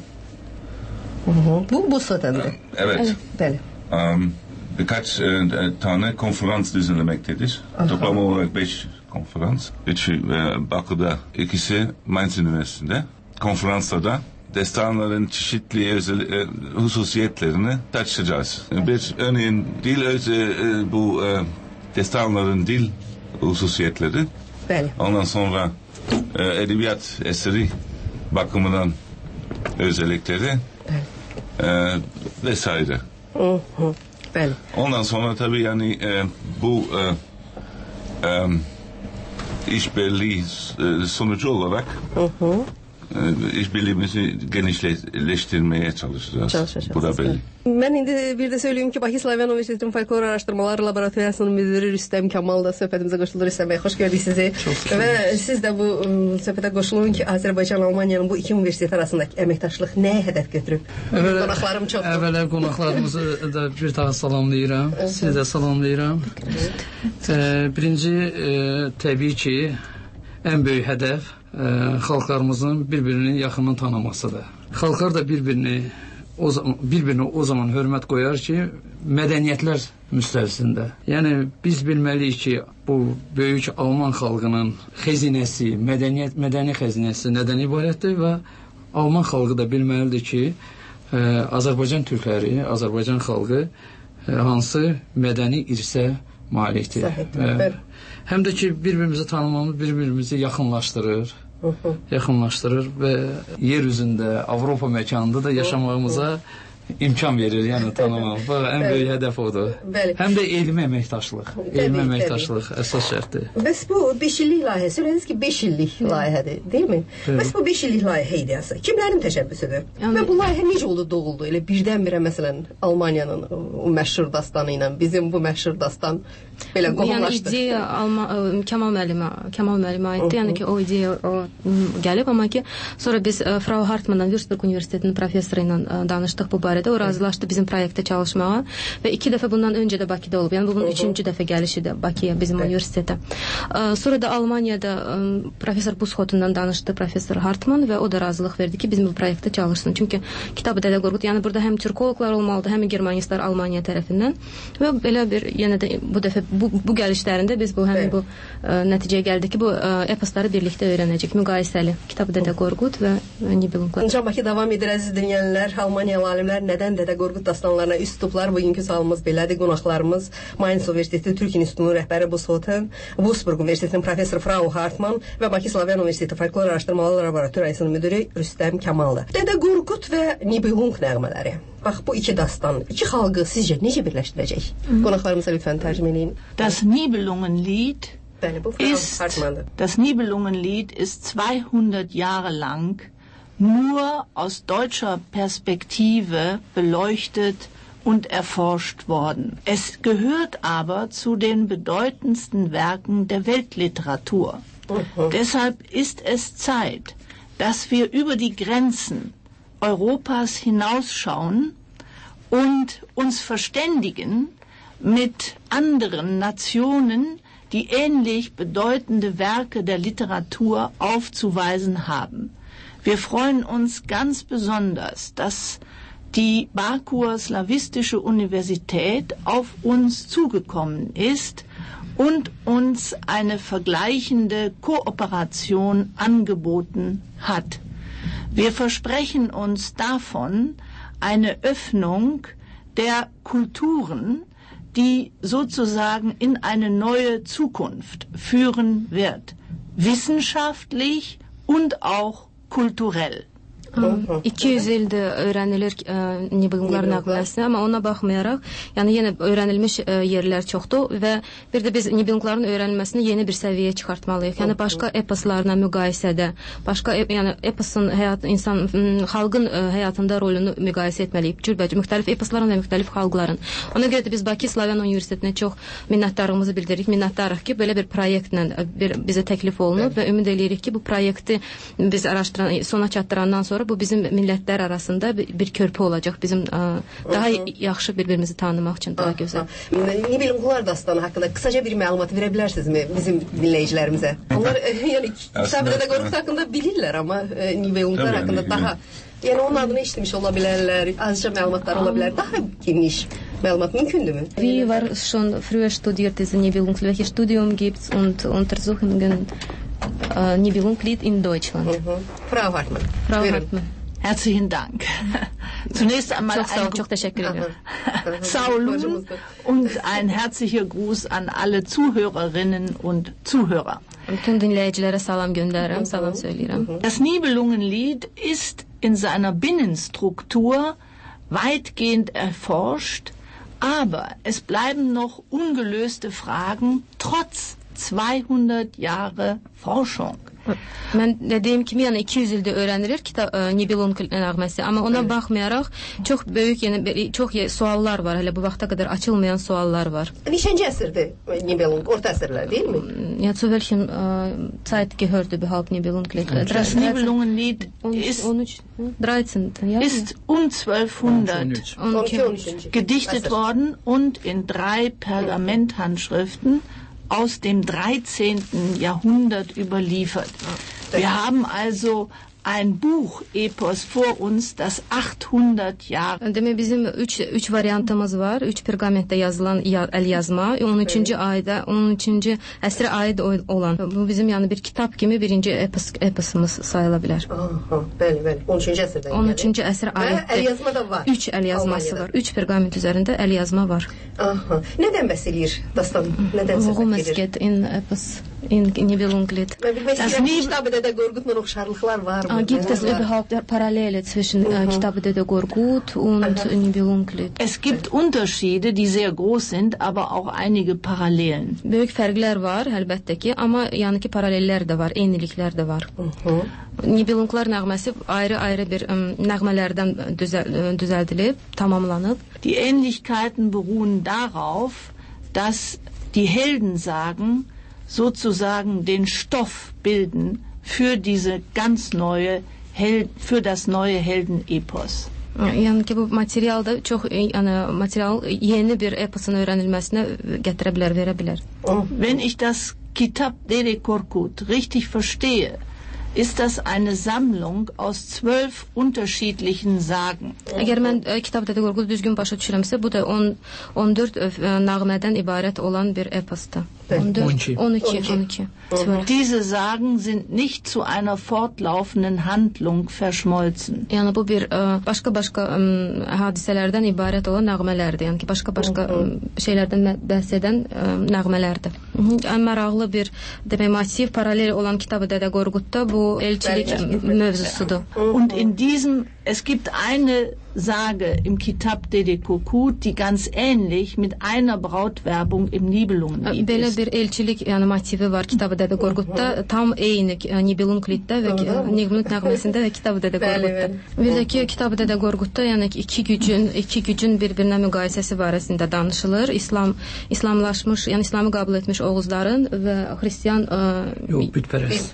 bu söhbətdir. Evet. Bəli. Birkaç tane konferans düzenlemektedir. Toplam olarak 5 konferans. Üçü Bakü'de, ikisi Mainz Üniversitesi'nde. Konferanslarda destanların çeşitli hususiyetlerini tartışacağız. Bir örneğin bu destanların dil hususiyetleri. Bəli. Ondan sonra edebiyat eseri bakımından özellikleri vesaire. Bəli. Ondan sonra tabii yani bu işbirliği sonucu olarak işbirliğimizi genişleştirmeye çalışacağız. Bu da belli. Mən indi bir də söyləyim ki, Bakı Slavyan Universitetinin Folklor Araşdırmaları Laboratoriyasının müdiri Rüstəm Kamal da söhbətimizə qoşulur. Rüstəm bəy, xoş gördük sizi. Və siz də bu söhbətə qoşulun ki, Azərbaycan Almaniyanın bu iki universitet arasındakı əməkdaşlıq nəyə hədəf götürüb? Qonaqlarım çoxdur. Əvvəla qonaqlarımızı da bir daha salamlayıram. Sizi də salamlayıram. Birinci təbii ki, ən böyük hədəf xalqlarımızın bir-birini yaxından tanımasıdır. Xalqlar da bir-birini o zaman hörmət qoyar ki, mədəniyyətlər müstəvisində. Yəni biz bilməliyik ki, bu böyük Alman xalqının xəzinəsi, mədəni xəzinəsi nədən ibarətdir və Alman xalqı da bilməlidir ki, Azərbaycan türkləri, Azərbaycan xalqı hansı mədəni irsə malikdir. Həm də ki, bir-birimizi tanımamız bir-birimizi yaxınlaşdırır və yer üzündə, Avropa məkanında da yaşamağımıza imkan verir, yəni tanımaq. Ən böyük hədəf odur. Həm də elmi əməkdaşlıq. Elmi əməkdaşlıq əsas şərtdir. Bəs bu 5 illik layihə, söylədiniz ki, 5 illik layihədir, deyilmi? Bəs bu 5 illik layihə ideyası kimlərin təşəbbüsüdür? Və bu layihə necə doğuldu? Elə birdən-birə məsələn Almaniyanın o məşhur dastanı ilə bizim bu məşhur dastan belə qohumlaşdı. Yəni ideya Kamal müəllimə aiddir. Yəni ki, o ideya gəlib, amma ki, sonra biz Frau Hartman'dan Würzburg Universitetinin professoru ilə danışdıq bu barədə. O razılaşdı bizim proyektdə çalışmağa və 2 dəfə bundan öncə də Bakıda olub. Yəni bu bunun 3-cü dəfə gəlişidir Bakıya, bizim universitetə. Sonra da Almaniyada professor Buschotundan danışdı professor Hartman və o da razılıq verdi ki, bizim bu proyektdə çalışsın. Çünki kitabı Dədə Qorqud, yəni burada həm türkoloqlar olmalıdır, həm germanistlər Almaniya tərəfindən və belə bir yenə də bu dəfə bu gəlişlərində biz bu həmin bu nəticəyə gəldik ki, bu eposları birlikdə öyrənəcək. Müqayisəli kitabı Dədə Qorqud və Nibelunglar. Bakı davam edir əziz dinləyənlər. Almaniyalı alimlər nədən Dədə Qorqud dastanlarına üst tutublar? Bugünkü sualımız belədir. Qonaqlarımız Mainz Universiteti Türk İnstitutunun rəhbəri Buschoten, Würzburg Universitetinin professoru Frau Hartman və Bakı Slavyan Universiteti Folklor Araşdırmaları Laboratoriyasının müdiri Rüstəm Kamaldır. Dədə Qorqud və Nibelung nəğmələri. Bax, bu iki dastan, iki xalqı sizcə necə birləşdirəcək? Qonaqlarımıza lütfən tərcümə edin. Das Nibelungenlied ist 200 Jahre lang nur aus deutscher Perspektive beleuchtet und erforscht worden. Es gehört aber zu den bedeutendsten Werken der Weltliteratur. Deshalb ist es Zeit, dass wir über die Grenzen Europas hinausschauen und uns verständigen mit anderen Nationen, die ähnlich bedeutende Werke der Literatur aufzuweisen haben. Wir freuen uns ganz besonders, dass die Bakuer Slawistische Universität auf uns zugekommen ist und uns eine vergleichende Kooperation angeboten hat. Wir versprechen uns davon eine Öffnung der Kulturen, die sozusagen in eine neue Zukunft führen wird, wissenschaftlich und auch kulturell. 200 ildir öyrənilir Nibelunglar nəğməsi, amma ona baxmayaraq, yəni yenə öyrənilmiş yerlər çoxdur və bir də biz Nibelungların öyrənilməsini yeni bir səviyyəyə çıxartmalıyıq. Yəni başqa eposlarla müqayisədə, başqa yəni eposun xalqın həyatında rolunu müqayisə etməliyik. Cürbəcür müxtəlif eposların və müxtəlif xalqların. Ona görə də biz Bakı Slavyan Universitetinə çox minnətdarlığımızı bildiririk. Minnətdarıq ki, belə bir proyektlə bizə təklif olunub və ümid edirik ki, bu proyekti biz sona çatdırandan sonra sonra bu bizim millətlər arasında bir körpü olacaq. Bizim daha yaxşı bir-birimizi tanımaq üçün daha gözəl. Nibelungular dastanı haqqında qısaca bir məlumat verə bilərsinizmi bizim dinləyicilərimizə? Onlar yəni Kitab-ı Qorqud haqqında bilirlər, amma Nibelungular haqqında daha yəni onun adını eşitmiş ola bilərlər, azca məlumatlar ola bilər, daha geniş məlumat mümkündürmü? Wie war schon früher studiert diese Nibelungenlied? Welche Studium gibt's und Untersuchungen Nibelungenlied in Deutschland? Frau Hartmann. Frau Hartmann. Herzlichen Dank. Zunächst einmal çok teşekkür ederim. Saulun und ein herzlicher Gruß an alle Zuhörerinnen und Zuhörer. Bütün dinləyicilərə salam göndərirəm, salam söyləyirəm. Das Nibelungenlied ist in seiner Binnenstruktur weitgehend erforscht, aber es bleiben noch ungelöste Fragen trotz 200 Jahre Forschung. Mən dediyim kimi, yəni 200 ildə öyrənilir Nibelung nəğməsi, amma ona baxmayaraq çox böyük, yəni çox suallar var, hələ bu vaxta qədər açılmayan suallar var. Neçənci əsrdir Nibelung? Orta əsrlər, deyilmi? Ja, zu welchem Zeit gehört überhaupt Nibelungenlied? Das Nibelungenlied ist um 1200 gedichtet worden und in 3 Pergamenthandschriften aus dem 13. Jahrhundert überliefert. Wir haben also ein Buch-Epos vor uns, das 800 Jahre... Demək, bizim üç variantımız var. 3 pergamentdə yazılan əl yazma, 13-cü əsrə aid olan. Bu bizim yəni bir kitab kimi birinci eposumuz sayıla bilər. Bəli. 13-cü əsrdən. 13-cü əsrə aid. Və əl yazma da var. 3 əl yazması var. 3 pergament üzərində əl yazma var. Nədən bəhs eləyir dastan? Nədən söhbət gedir? In epos, in Nibelungenlied. Kitab-ı Dede Qorqudla oxşarlıqlar var. Gibt es überhaupt Parallele zwischen Kitab-ı Dede Qorqud und Nibelungenlied? Es gibt Unterschiede, die sehr groß sind, aber auch einige Parallelen. Böyük fərqlər var, əlbəttə ki, amma yəni ki paralellər də var, eyniliklər də var. Nibelunglar nəğməsi ayrı-ayrı bir nəğmələrdən düzəldilib, tamamlanıb. Die Ähnlichkeiten beruhen darauf, dass die Heldensagen sozusagen den Stoff bilden für diese ganz neue für das neue Heldenepos. Yəni ki bu material da çox material yeni bir eposun öyrənilməsinə gətirə bilər, verə bilər. Wenn ich das Kitab-ı Qorqud richtig verstehe, ist das eine Sammlung aus 12 unterschiedlichen Sagen. Əgər mən Kitab-ı Qorqudu düzgün başa düşürəmsə, bu da 14 nəğmədən ibarət olan bir eposdur. 12. Diese Sagen sind nicht zu einer fortlaufenden Handlung verschmolzen. Yəni bu bir başqa hadisələrdən ibarət olan nəğmələrdir. Yəni ki başqa şeylərdən bəhs edən nəğmələrdir. Ən maraqlı bir demək motiv paralel olan Kitab-ı Dede Qorqudda bu elçilik mövzusudur. Und in diesem es gibt eine Sage im Kitab-ı Qorqud, die ganz ähnlich mit einer Brautwerbung im Nibelungenlied Belə ist. bir elçilik yəni motivi var Kitab-ı Dede Qorqudda, tam eyni Nibelungenlieddə və Nibelung nəğməsində və Kitab-ı Dede Qorqudda. Bir də ki Kitab-ı Dede Qorqudda yəni iki gücün bir-birinə müqayisəsi barəsində danışılır. İslamlaşmış, yəni İslamı qəbul etmiş Oğuzların və Xristian bütpərəst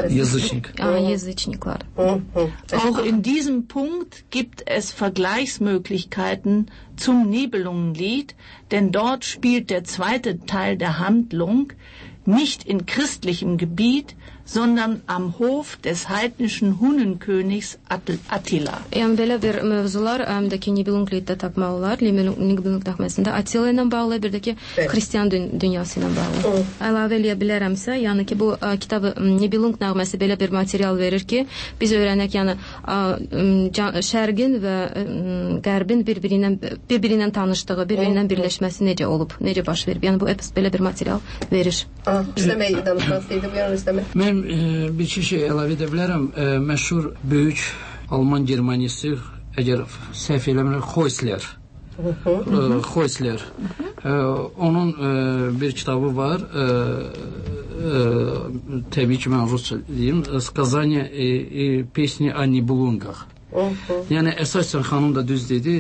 Yazıçniklar. Auch in diesem Punkt gibt es Vergleichsmöglichkeiten zum Nibelungenlied, denn dort spielt der zweite Teil der Handlung nicht in christlichem Gebiet, sondern am Hof des heidnischen Hunnenkönigs Attila. Yəni belə bir mövzular əmdəki Nibelungenlieddə tapmaq olar. Nibelung nəğməsində Attila ilə bağlı, bir də ki Xristian dünyası ilə bağlı. Əlavə eləyə bilərəmsə, yəni ki bu kitabı Nibelung nəğməsi belə bir material verir ki, biz öyrənək, yəni şərqin və qərbin bir-birindən tanışdığı, bir-birindən birləşməsi necə olub, necə baş verib. Yəni bu epos belə bir material verir. İstəmək danışmaq istəyirdim, yəni istəmək. Mən bir şey əlavə edə bilərəm. Məşhur böyük Alman germanisti, əgər səhv eləmirəm, Heusler. Onun bir kitabı var. Təbii ki, mən rusca deyim. Сказание и песни о Nibelungах. Yəni əsasən xanım da düz dedi.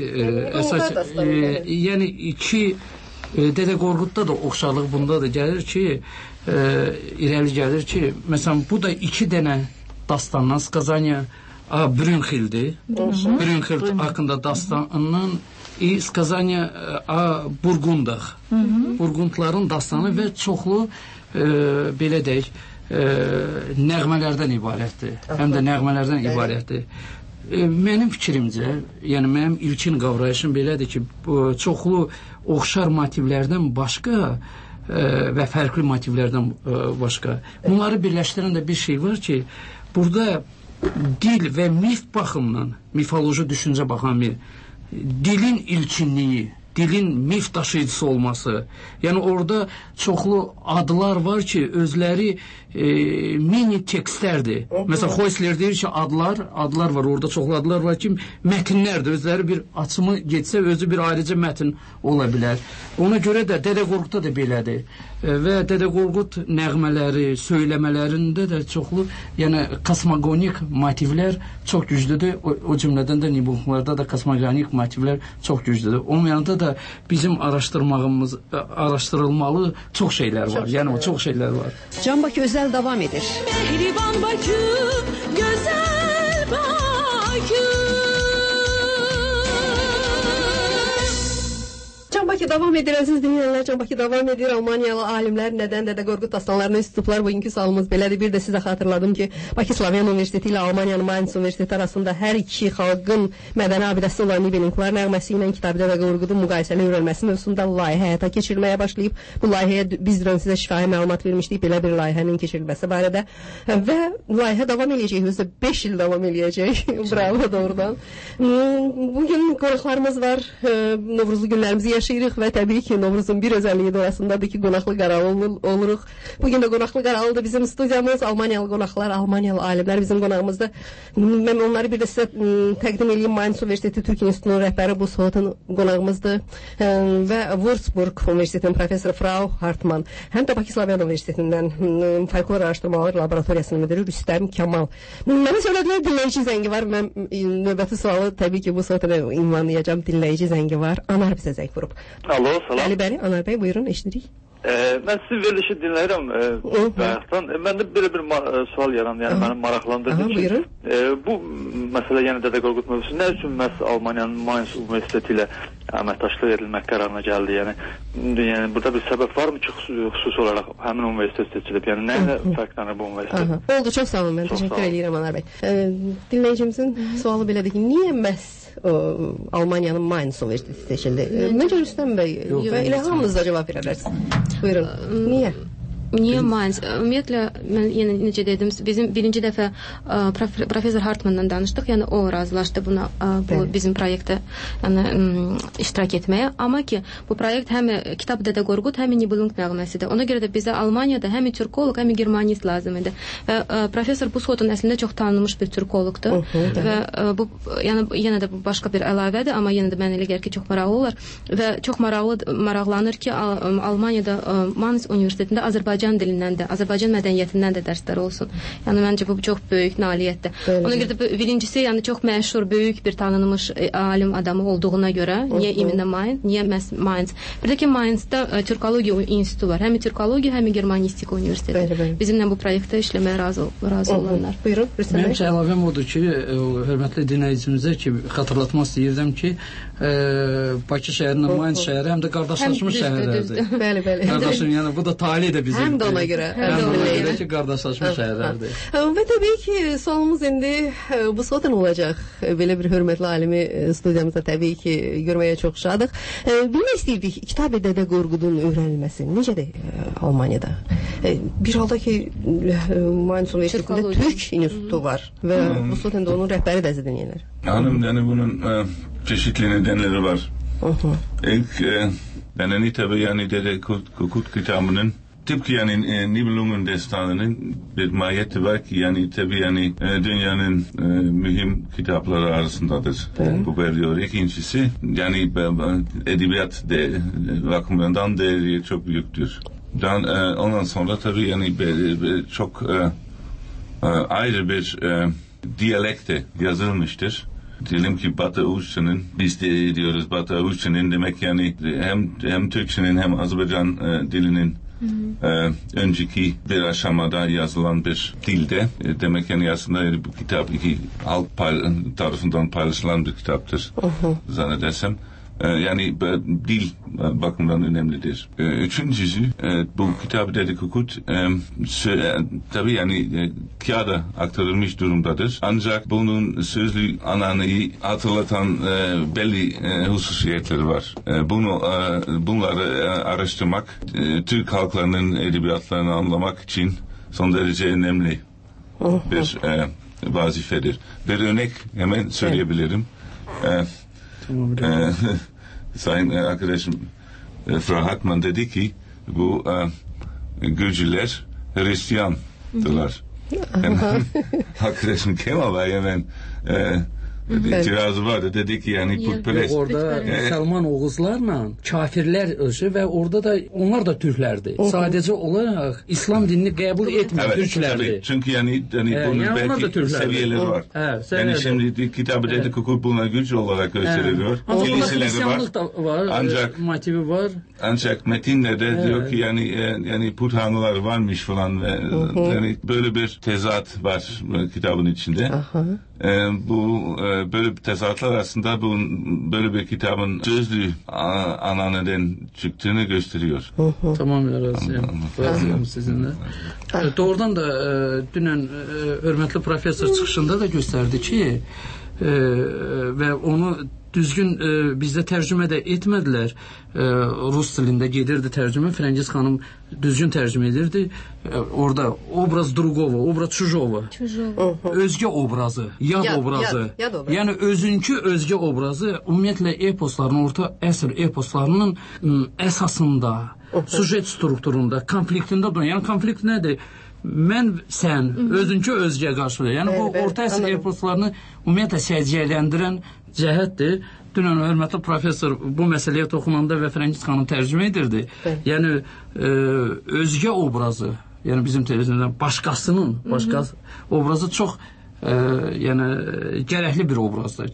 Yəni iki Dede Qorqudda da oxşarlıq bunda da gəlir ki, irəli gəlir ki, məsələn, bu da 2 dənə dastandan, Сказание Brünkhild'dir. Brünkhild hakkında dastanının сказание о Burgundах. Burgundların dastanı və çoxlu belə deyək nəğmələrdən ibarətdir. Həm də nəğmələrdən ibarətdir. Mənim fikrimcə, yəni mənim ilkin qavrayışım belədir ki, çoxlu oxşar motivlərdən başqa və fərqli motivlərdən başqa. Bunları birləşdirən də bir şey var ki, burada dil və mif baxımından, mifoloji düşüncə baxımından dilin ilkinliyi, dilin mif daşıyıcısı olması. Yəni orada çoxlu adlar var ki, özləri mini tekstlərdir. Məsələn, Xoysler deyir ki, adlar var, orada çoxlu adlar var ki, mətinlərdir. Özləri bir açımı getsə, özü bir ayrıca mətin ola bilər. Ona görə də Dədə Qorqudda da belədir. Və Dədə Qorqud nəğmələri, söyləmələrində də çoxlu, yəni kosmogonik motivlər çox güclüdür. O cümlədən də Nibelunglarda da kosmogonik motivlər çox güclüdür. Onun yanında da bizim araşdırılmalı çox şeylər var. Yəni o çox şeylər var. Can Bakı özel devam edir. Mehriban Bakı, güzel Bakı. Can Bakı devam edir əziz dinləyənlər. Can Bakı devam edir. Almaniyalı alimlər nədən Dədə Qorqud dastanlarını üst tutublar. Bugünkü sualımız belədir. Bir də sizə xatırladım ki, Bakı Slavyan Universiteti ilə Almaniyanın Mainz Universiteti arasında hər iki xalqın mədəni abidəsi olan Nibelunglar nəğməsi ilə kitabı Dədə Qorqudun müqayisəli öyrənməsi mövzusunda layihə həyata keçirilməyə başlayıb. Bu layihəyə biz dünən sizə şifahi məlumat vermişdik belə bir layihənin keçirilməsi barədə və layihə davam edəcək. Özdə 5 il davam edəcək. Bravo doğrudan. Bugün qonaqlarımız var. Novruzlu günlərimizi yaşayırıq və təbii ki, Novruzun bir özəlliyi də orasındadır ki, qonaqlı qaralı oluruq. Bugün də qonaqlı qaralıdır bizim studiyamız. Almaniyalı qonaqlar, Almaniyalı alimlər bizim qonağımızda. Mən onları bir də sizə təqdim edeyim. Mainz Universiteti Türk İnstitutunun rəhbəri bu Soğut'un qonağımızdır və Würzburg Universitetinin professoru Frau Hartmann. Həm də Bakı Slavyan Universitetindən folklor araşdırmaları laboratoriyasının müdürü Rüstəm Kamal. Mənə söylədilər dinləyici zəngi var. Mən növbəti sualı təbii ki, bu Soğut'a ünvanlayacağım. Dinləyici zəngi var. Anar bizə zəng vurub. Alo, salam. Bəli, Anar bəy, buyurun, eşidirik. Mən sizin verilişi dinləyirəm bayaqdan. Məndə belə bir sual yarandı, yəni mənim maraqlandırdı ki, bu məsələ, yəni Dədə Qorqud mövzusu nə üçün məhz Almaniyanın Mainz Universiteti ilə əməkdaşlıq edilmək qərarına gəldi? Yəni burada bir səbəb varmı ki, xüsusi olaraq həmin universitet seçilib? Yəni nə fərqlənir bu universitet? Oldu, çox sağ olun, mən təşəkkür edirəm Anar bəy. Dinləyicimizin sualı belədir ki, niyə məhz Almaniyanın Mainz Universiteti seçildi? Necə Rüstəm bəy? Və elə hamınız da cavab verərsiniz. Buyurun. Niyə? Niye Mainz? Ümumiyyətlə, mən yenə necə dedim, bizim birinci dəfə professor Hartmann'dan danışdıq, yəni o razılaşdı buna, bu bizim proyektə iştirak etməyə. Amma ki, bu proyekt həm kitab Dədə Qorqud, həm Nibelung nəğməsidir. Ona görə də bizə Almaniyada həm türkoloq, həm germanist lazım idi. Və professor Busxotun əslində çox tanınmış bir türkoloqdur. Və bu, yəni yenə də bu başqa bir əlavədir, amma yenə də mən elə gəlir ki, çox maraqlı olar. Və çox maraqlanır ki, Almaniyada Mainz Universitetində Azərbaycan dilindən də, Azərbaycan mədəniyyətindən də dərslər olsun. Yəni məncə bu çox böyük nailiyyətdir. Ona görə də birincisi, yəni çox məşhur, böyük bir tanınmış alim adamı olduğuna görə, niyə iminə Mainz, niyə Mainz? Bir də ki, Mainzda Türkologiya institutu var. Həm Türkologiya, həm Germanistika Universiteti. Bizimlə bu proyektdə işləməyə razı olanlar. Buyurun, Rüstəm bəy. Mənim əlavəm odur ki, hörmətli dinləyicimizə ki, xatırlatmaq istəyirdim ki, Bakı şəhərinə Mainz şəhəri həm də qardaşlaşmış şəhərlərdir. Bəli. Qardaşım, yəni bu da tali də bizim. Həm də ona görə. Həm də ona görə ki, qardaşlaşmış şəhərlərdir. Və təbii ki, sualımız indi bu saatən olacaq. Belə bir hörmətli alimi studiyamızda təbii ki, görməyə çox şadıq. Bilmək istəyirdik, kitab-ı Dədə Qorqudun öyrənilməsi necədir Almaniyada? Bir halda ki, Mainz Universitetində Türk İnstitutu var və bu saatən də onun rəhbəri də dinləyirlər. Hanım, yani bunun çeşitli nedenleri var. İlk nedeni tabii yani Dede Korkut kitabının tıpkı yani Nibelungen destanının bir mahiyeti var ki yani tabii yani dünyanın mühim kitapları arasındadır bu periyor. İkincisi yani edebiyat bakımından değeri çok büyüktür. Ondan sonra tabii yani çok ayrı bir diyalekte yazılmıştır. Diyelim ki Batı Uççu'nun, biz de diyoruz Batı Uççu'nun demek yani hem Türkçe'nin hem Azerbaycan dilinin önceki bir aşamada yazılan bir dilde. Demek yani aslında bu kitap iki halk tarafından paylaşılan bir kitaptır zannedersem. Yani dil bakımından önemlidir. Üçüncüsü bu kitabı Dede Korkut tabii yani kağıda aktarılmış durumdadır. Ancak bunun sözlü anneanneyi hatırlatan belli hususiyetleri var. Bunları araştırmak Türk halklarının edebiyatlarını anlamak için son derece önemli bir vazifedir. Bir örnek hemen söyleyebilirim. Sayın arkadaşım Frau Hartmann dedi ki bu Gürcüler Hristiyandırlar. Arkadaşım Kemal Bey hemen itirazı vardı. Dedi ki yani putperest. Orada Müslüman Oğuzlarla kafirler özü ve orada da onlar da Türklerdi. Sadece olarak İslam dinini kabul etmeyen Türklerdi. Tabii. Çünkü yani bunun belki seviyeleri var. Yani şimdi kitabı Dede Korkut buna Gürcü olarak gösteriliyor. Kiliseleri var. Ancak motivi var. Ancak metinlerde diyor ki yani put hanıları varmış falan ve yani böyle bir tezat var kitabın içinde. Bu böyle tezatlar aslında böyle bir kitabın sözlü anneanneden çıktığını gösteriyor. Tamam razıyım sizinle. Doğrudan da dünən hörmətli profesör çıxışında da gösterdi ki ve onu düzgün bizde tercüme de etmediler. Rus dilinde gelirdi tercüme. Frengiz Hanım düzgün tercüme edirdi. Orada obraz Drugova, obraz Çujova. Özge obrazı, yad obrazı. Yani özünkü özge obrazı ümumiyyətlə eposların, orta əsr eposlarının əsasında, sujet strukturunda, konfliktində duran. Yəni konflikt nədir? Mən, sən, özünkü özgə qarşı. Yəni bu orta əsr eposlarını ümumiyyətlə səciyyələndirən cəhətdir. Dünən hörmətli professor bu məsələyə toxunanda və Frengiz xanım tərcümə edirdi. Yəni özgə obrazı, yəni bizim televizyonda başqa obrazı çox yəni gərəkli bir obrazdır.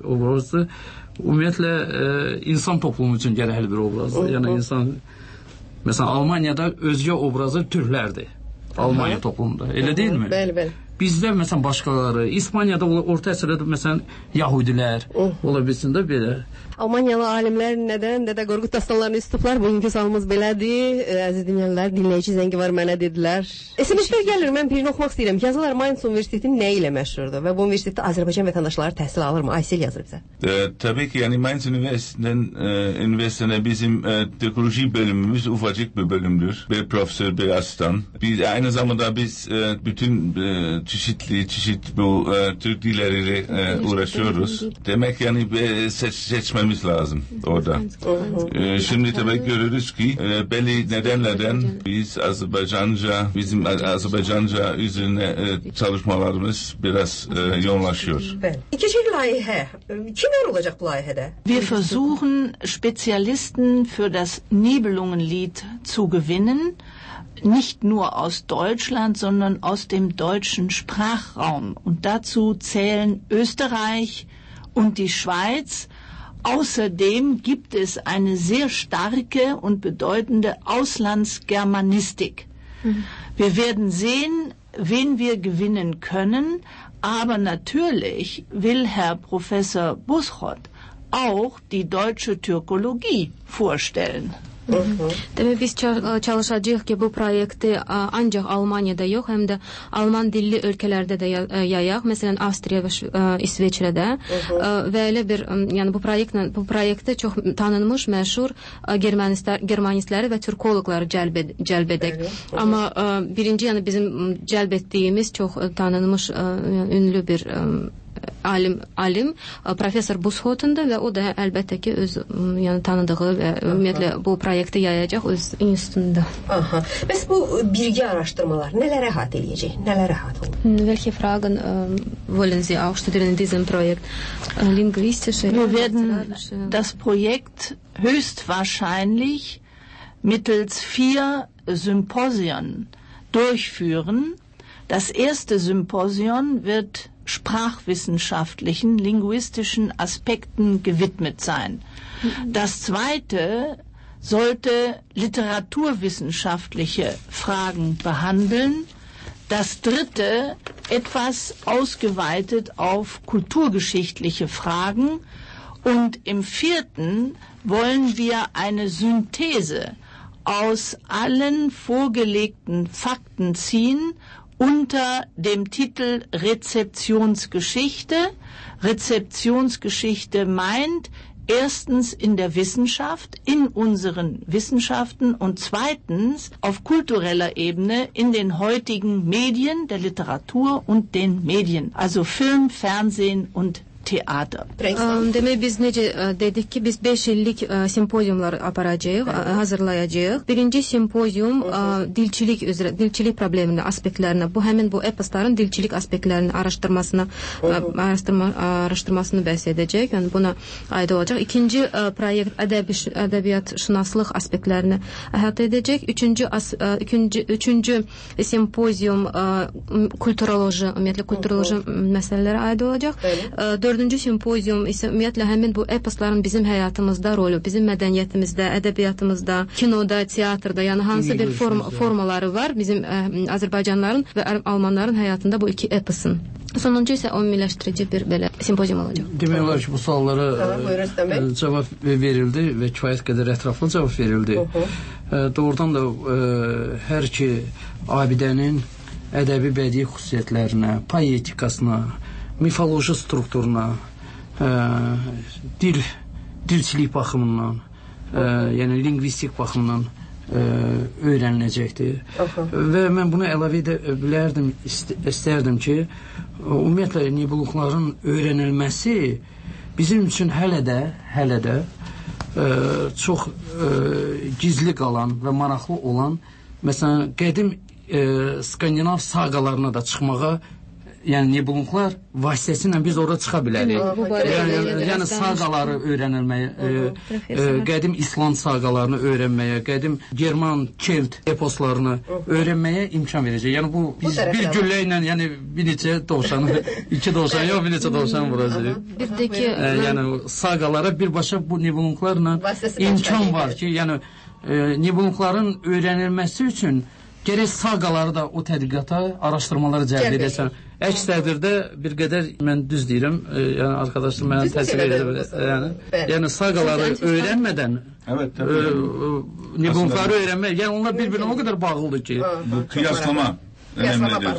Ümumiyyətlə insan toplumu üçün gərəkli bir obrazdır. Yəni insan məsələn Almaniyada özgə obrazı türklərdir. Almanya toplumunda. Elə deyilmi? Bəli. Bizdə məsələn başqaları, İspaniyada orta əsrdə məsələn Yahudilər ola bilsin də belə. Almaniyalı alimlər nədən Dede Korkut dastanlarını üstüblər? Bugünkü salımız belədir. Əziz dinləyənlər, dinləyici zəngi var mənə dedilər. SMS-lər gəlir, mən birini oxumaq istəyirəm. Yazılar Mainz Universiteti nə ilə məşhurdur və bu universitetdə Azərbaycan vətəndaşları təhsil alırmı? Aysel yazır bizə. Tabii ki yani Mainz Üniversitesi'nde bizim teoloji bölümümüz ufacık bir bölümdür. Bir profesör, bir asistan. Aynı zamanda biz bütün çeşit bu Türk dilleriyle uğraşıyoruz. Demek yani seçmemiz lazım orada. Şimdi tabii görürüz ki belli nedenlerden biz bizim Azerbaycanca üzerine çalışmalarımız biraz yoğunlaşıyor. İkinci layihə. Kimler olacak bu layihədə? Wir versuchen, Spezialisten für das Nibelungenlied zu gewinnen. Nicht nur aus Deutschland, sondern aus dem deutschen Sprachraum. Und dazu zählen Österreich und die Schweiz. Außerdem gibt es eine sehr starke und bedeutende Auslandsgermanistik. Wir werden sehen, wen wir gewinnen können, aber natürlich will Herr Professor Buschot auch die deutsche Türkologie vorstellen. Demek biz çalışacağıq ki bu proyekti ancaq Almaniyada yox, həm də Alman dilli ölkələrdə də yayaq. Məsələn Avstriya və İsveçrədə və elə bir yəni bu proyektdə çox tanınmış, məşhur germanistləri və türkoloqları cəlb edək. Amma birinci yəni bizim cəlb etdiyimiz çox tanınmış ünlü bir alim Profesör Buschot'undur və o da əlbəttə ki öz yəni tanıdığı və ümumiyyətlə bu proyekti yayacaq öz institutunda. Bəs bu birgə araşdırmalar nələrə əhatə eləyəcək? Nələrə əhatə olacaq? Welche Fragen wollen Sie auch studieren in diesem Projekt? Linguistische? Wir werden das Projekt höchstwahrscheinlich mittels 4 Symposien durchführen. Das erste Symposion wird sprachwissenschaftlichen, linguistischen Aspekten gewidmet sein. Das zweite sollte literaturwissenschaftliche Fragen behandeln. Das dritte etwas ausgeweitet auf kulturgeschichtliche Fragen. Und im vierten wollen wir eine Synthese aus allen vorgelegten Fakten ziehen unter dem Titel Rezeptionsgeschichte. Rezeptionsgeschichte meint erstens in der Wissenschaft, in unseren Wissenschaften und zweitens auf kultureller Ebene in den heutigen Medien, der Literatur und den Medien, also Film, Fernsehen und teatr. Demek biz necə dedik ki, biz 5 illik simpoziumlar aparacağıq, hazırlayacağıq. Birinci simpozium dilçilik üzrə, dilçilik problemini, aspektlərini, bu həmin bu eposların dilçilik aspektlərini araşdırmasını bəhs edəcək. Yəni buna aid olacaq. İkinci proyekt ədəbiyyat şünaslıq aspektlərini əhatə edəcək. Üçüncü simpozium kulturoloji, ümumiyyətlə kulturoloji məsələlərə aid olacaq. Dördüncü simpozium isə ümumiyyətlə həmin bu eposların bizim həyatımızda rolü, bizim mədəniyyətimizdə, ədəbiyyatımızda, kinoda, teatrda, yəni hansı bir formaları var bizim Azərbaycanlıların və Almanların həyatında bu iki eposun. Sonuncu isə ümumiləşdirici bir belə simpozium olacaq. Demək olar ki, bu suallara cavab verildi və kifayət qədər ətraflı cavab verildi. Doğrudan da hər iki abidənin ədəbi bədii xüsusiyyətlərinə, poetikasına, mifoloji strukturuna, dilçilik baxımından, yəni lingvistik baxımından öyrəniləcəkdir. Və mən bunu əlavə edə bilərdim, istərdim ki, ümumiyyətlə nibuluqların öyrənilməsi bizim üçün hələ də çox gizli qalan və maraqlı olan, məsələn, qədim Skandinav saqalarına da çıxmağa, yəni nibuluqlar vasitəsilə biz orada çıxa bilərik. Yəni saqaları öyrənilməyə, qədim İsland saqalarını öyrənməyə, qədim German, Kelt eposlarını öyrənməyə imkan verəcək. Yəni bu biz bir güllə ilə, yəni bir neçə dovşanı, iki dovşan, yox bir neçə dovşan vuracaq. Yəni saqalara birbaşa bu nibuluqlarla imkan var ki, yəni nibuluqların öyrənilməsi üçün gərək saqaları da o tədqiqata, araşdırmalara cəlb edəsən. Əks təqdirdə bir qədər mən düz deyirəm, yəni arkadaşlar mənə təsir edir. Yəni saqaları öyrənmədən nibuluqları öyrənmək, yəni onlar bir-birinə o qədər bağlıdır ki. Bu qiyaslama önemlidir.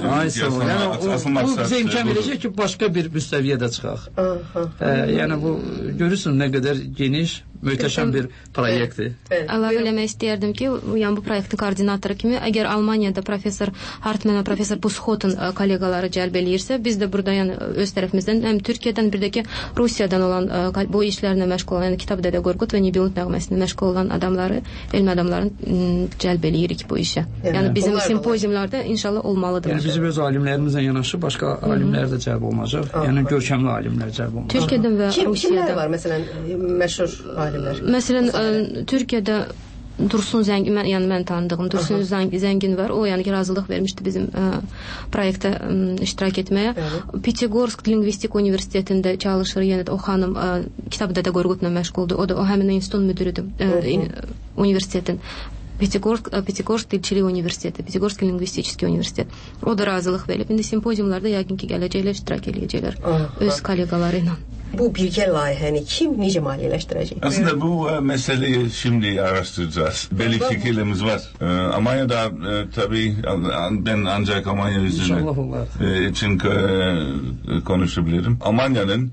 Bu bizə imkan verəcək ki, başqa bir müstəviyyədə çıxaq. Yəni bu görürsün nə qədər geniş, möhtəşəm bir proyektdir. Əlavə eləmək istəyərdim ki, yəni bu proyektin koordinatoru kimi, əgər Almaniyada professor Hartmann və professor Buschot'un kollegaları cəlb eləyirsə, biz də burada yəni öz tərəfimizdən, həm Türkiyədən, bir də ki, Rusiyadan olan bu işlərlə məşğul olan, yəni Kitab Dədə Qorqud və Nibelung nəğməsində məşğul olan adamları, elmi adamların cəlb eləyirik bu işə. Yəni bizim simpoziumlarda inşallah olmalıdır. Yəni bizim öz alimlərimizlə yanaşı başqa alimlər də cəlb olunacaq. Yəni görkəmli alimlər cəlb olunacaq. Türkiyədən və Rusiyadan. Kimlər var məsələn məşhur alimlər? Məsələn, Türkiyədə Dursun Zəngin, yəni mən tanıdığım Dursun Zəngin var. O yəni ki, razılıq vermişdi bizim proyektə iştirak etməyə. Pitigorsk Lingvistik Universitetində çalışır. Yəni o xanım Kitab Dədə Qorqudla məşğuldur. O da o həmin institutun müdürüdür universitetin. Pitigorsk Dilçilik Universiteti, Pitigorsk Lingvistik Universitet. O da razılıq verib. İndi simpoziumlarda yəqin ki, gələcəklər, iştirak eləyəcəklər öz kollegaları ilə. Bu birgə layihəni kim, necə maliyyələşdirəcək? Aslında bu meseleyi şimdi araştıracağız. Belli fikirlerimiz var. Almanya'da tabii ben ancak Almanya için konuşabilirim. Almanya'nın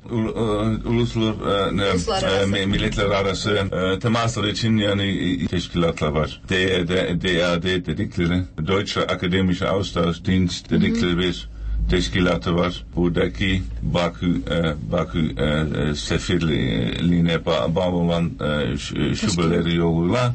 uluslararası milletler arası temasları için yani teşkilatlar var. DAD dedikleri, Deutsche Akademische Austauschdienst dedikleri bir teşkilatı var. Buradaki Bakü sefirliğine bağlı olan şubeleri yoluyla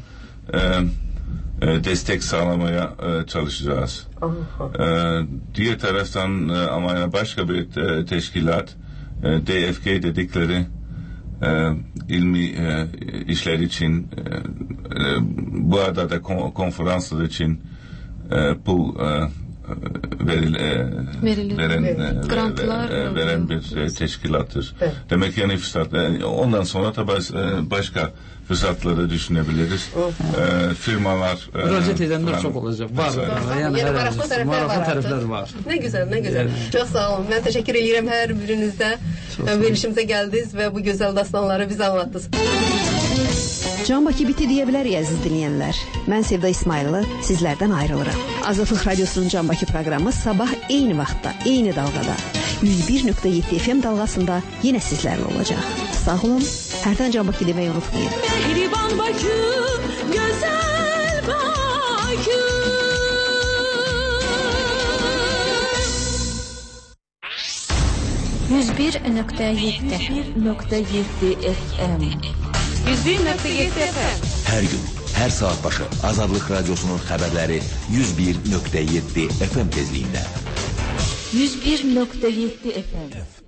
destek sağlamaya çalışacağız. Diğer taraftan Almanya başka bir teşkilat DFG dedikleri ilmi işler için bu arada da konferanslar için bu veren bir teşkilattır. Evet. Demek yani fırsat. Ondan sonra tabii başka fırsatları düşünebiliriz. Firmalar. Müracaat edenler çok olacak. Var. Yani maraqlı tərəflər var. Nə gözəl, nə gözəl. Çox sağ olun. Mən təşəkkür edirəm hər birinizə. Verilişimizə gəldiniz və bu gözəl dastanları bizə anlattınız. Can Bakı biti deyə bilərik əziz dinləyənlər. Mən Sevda İsmayıllı sizlərdən ayrılıram. Azadlıq Radiosunun Can Bakı proqramı sabah eyni vaxtda, eyni dalğada 101.7 FM dalğasında yenə sizlərlə olacaq. Sağ olun. Hərdən Can Bakı deməyi unutmayın. Mehriban Bakı, gözəl Bakı. FM 101.7 FM. Hər gün, hər saat başı Azadlıq Radiosunun xəbərləri 101.7 FM tezliyində. 101.7 FM.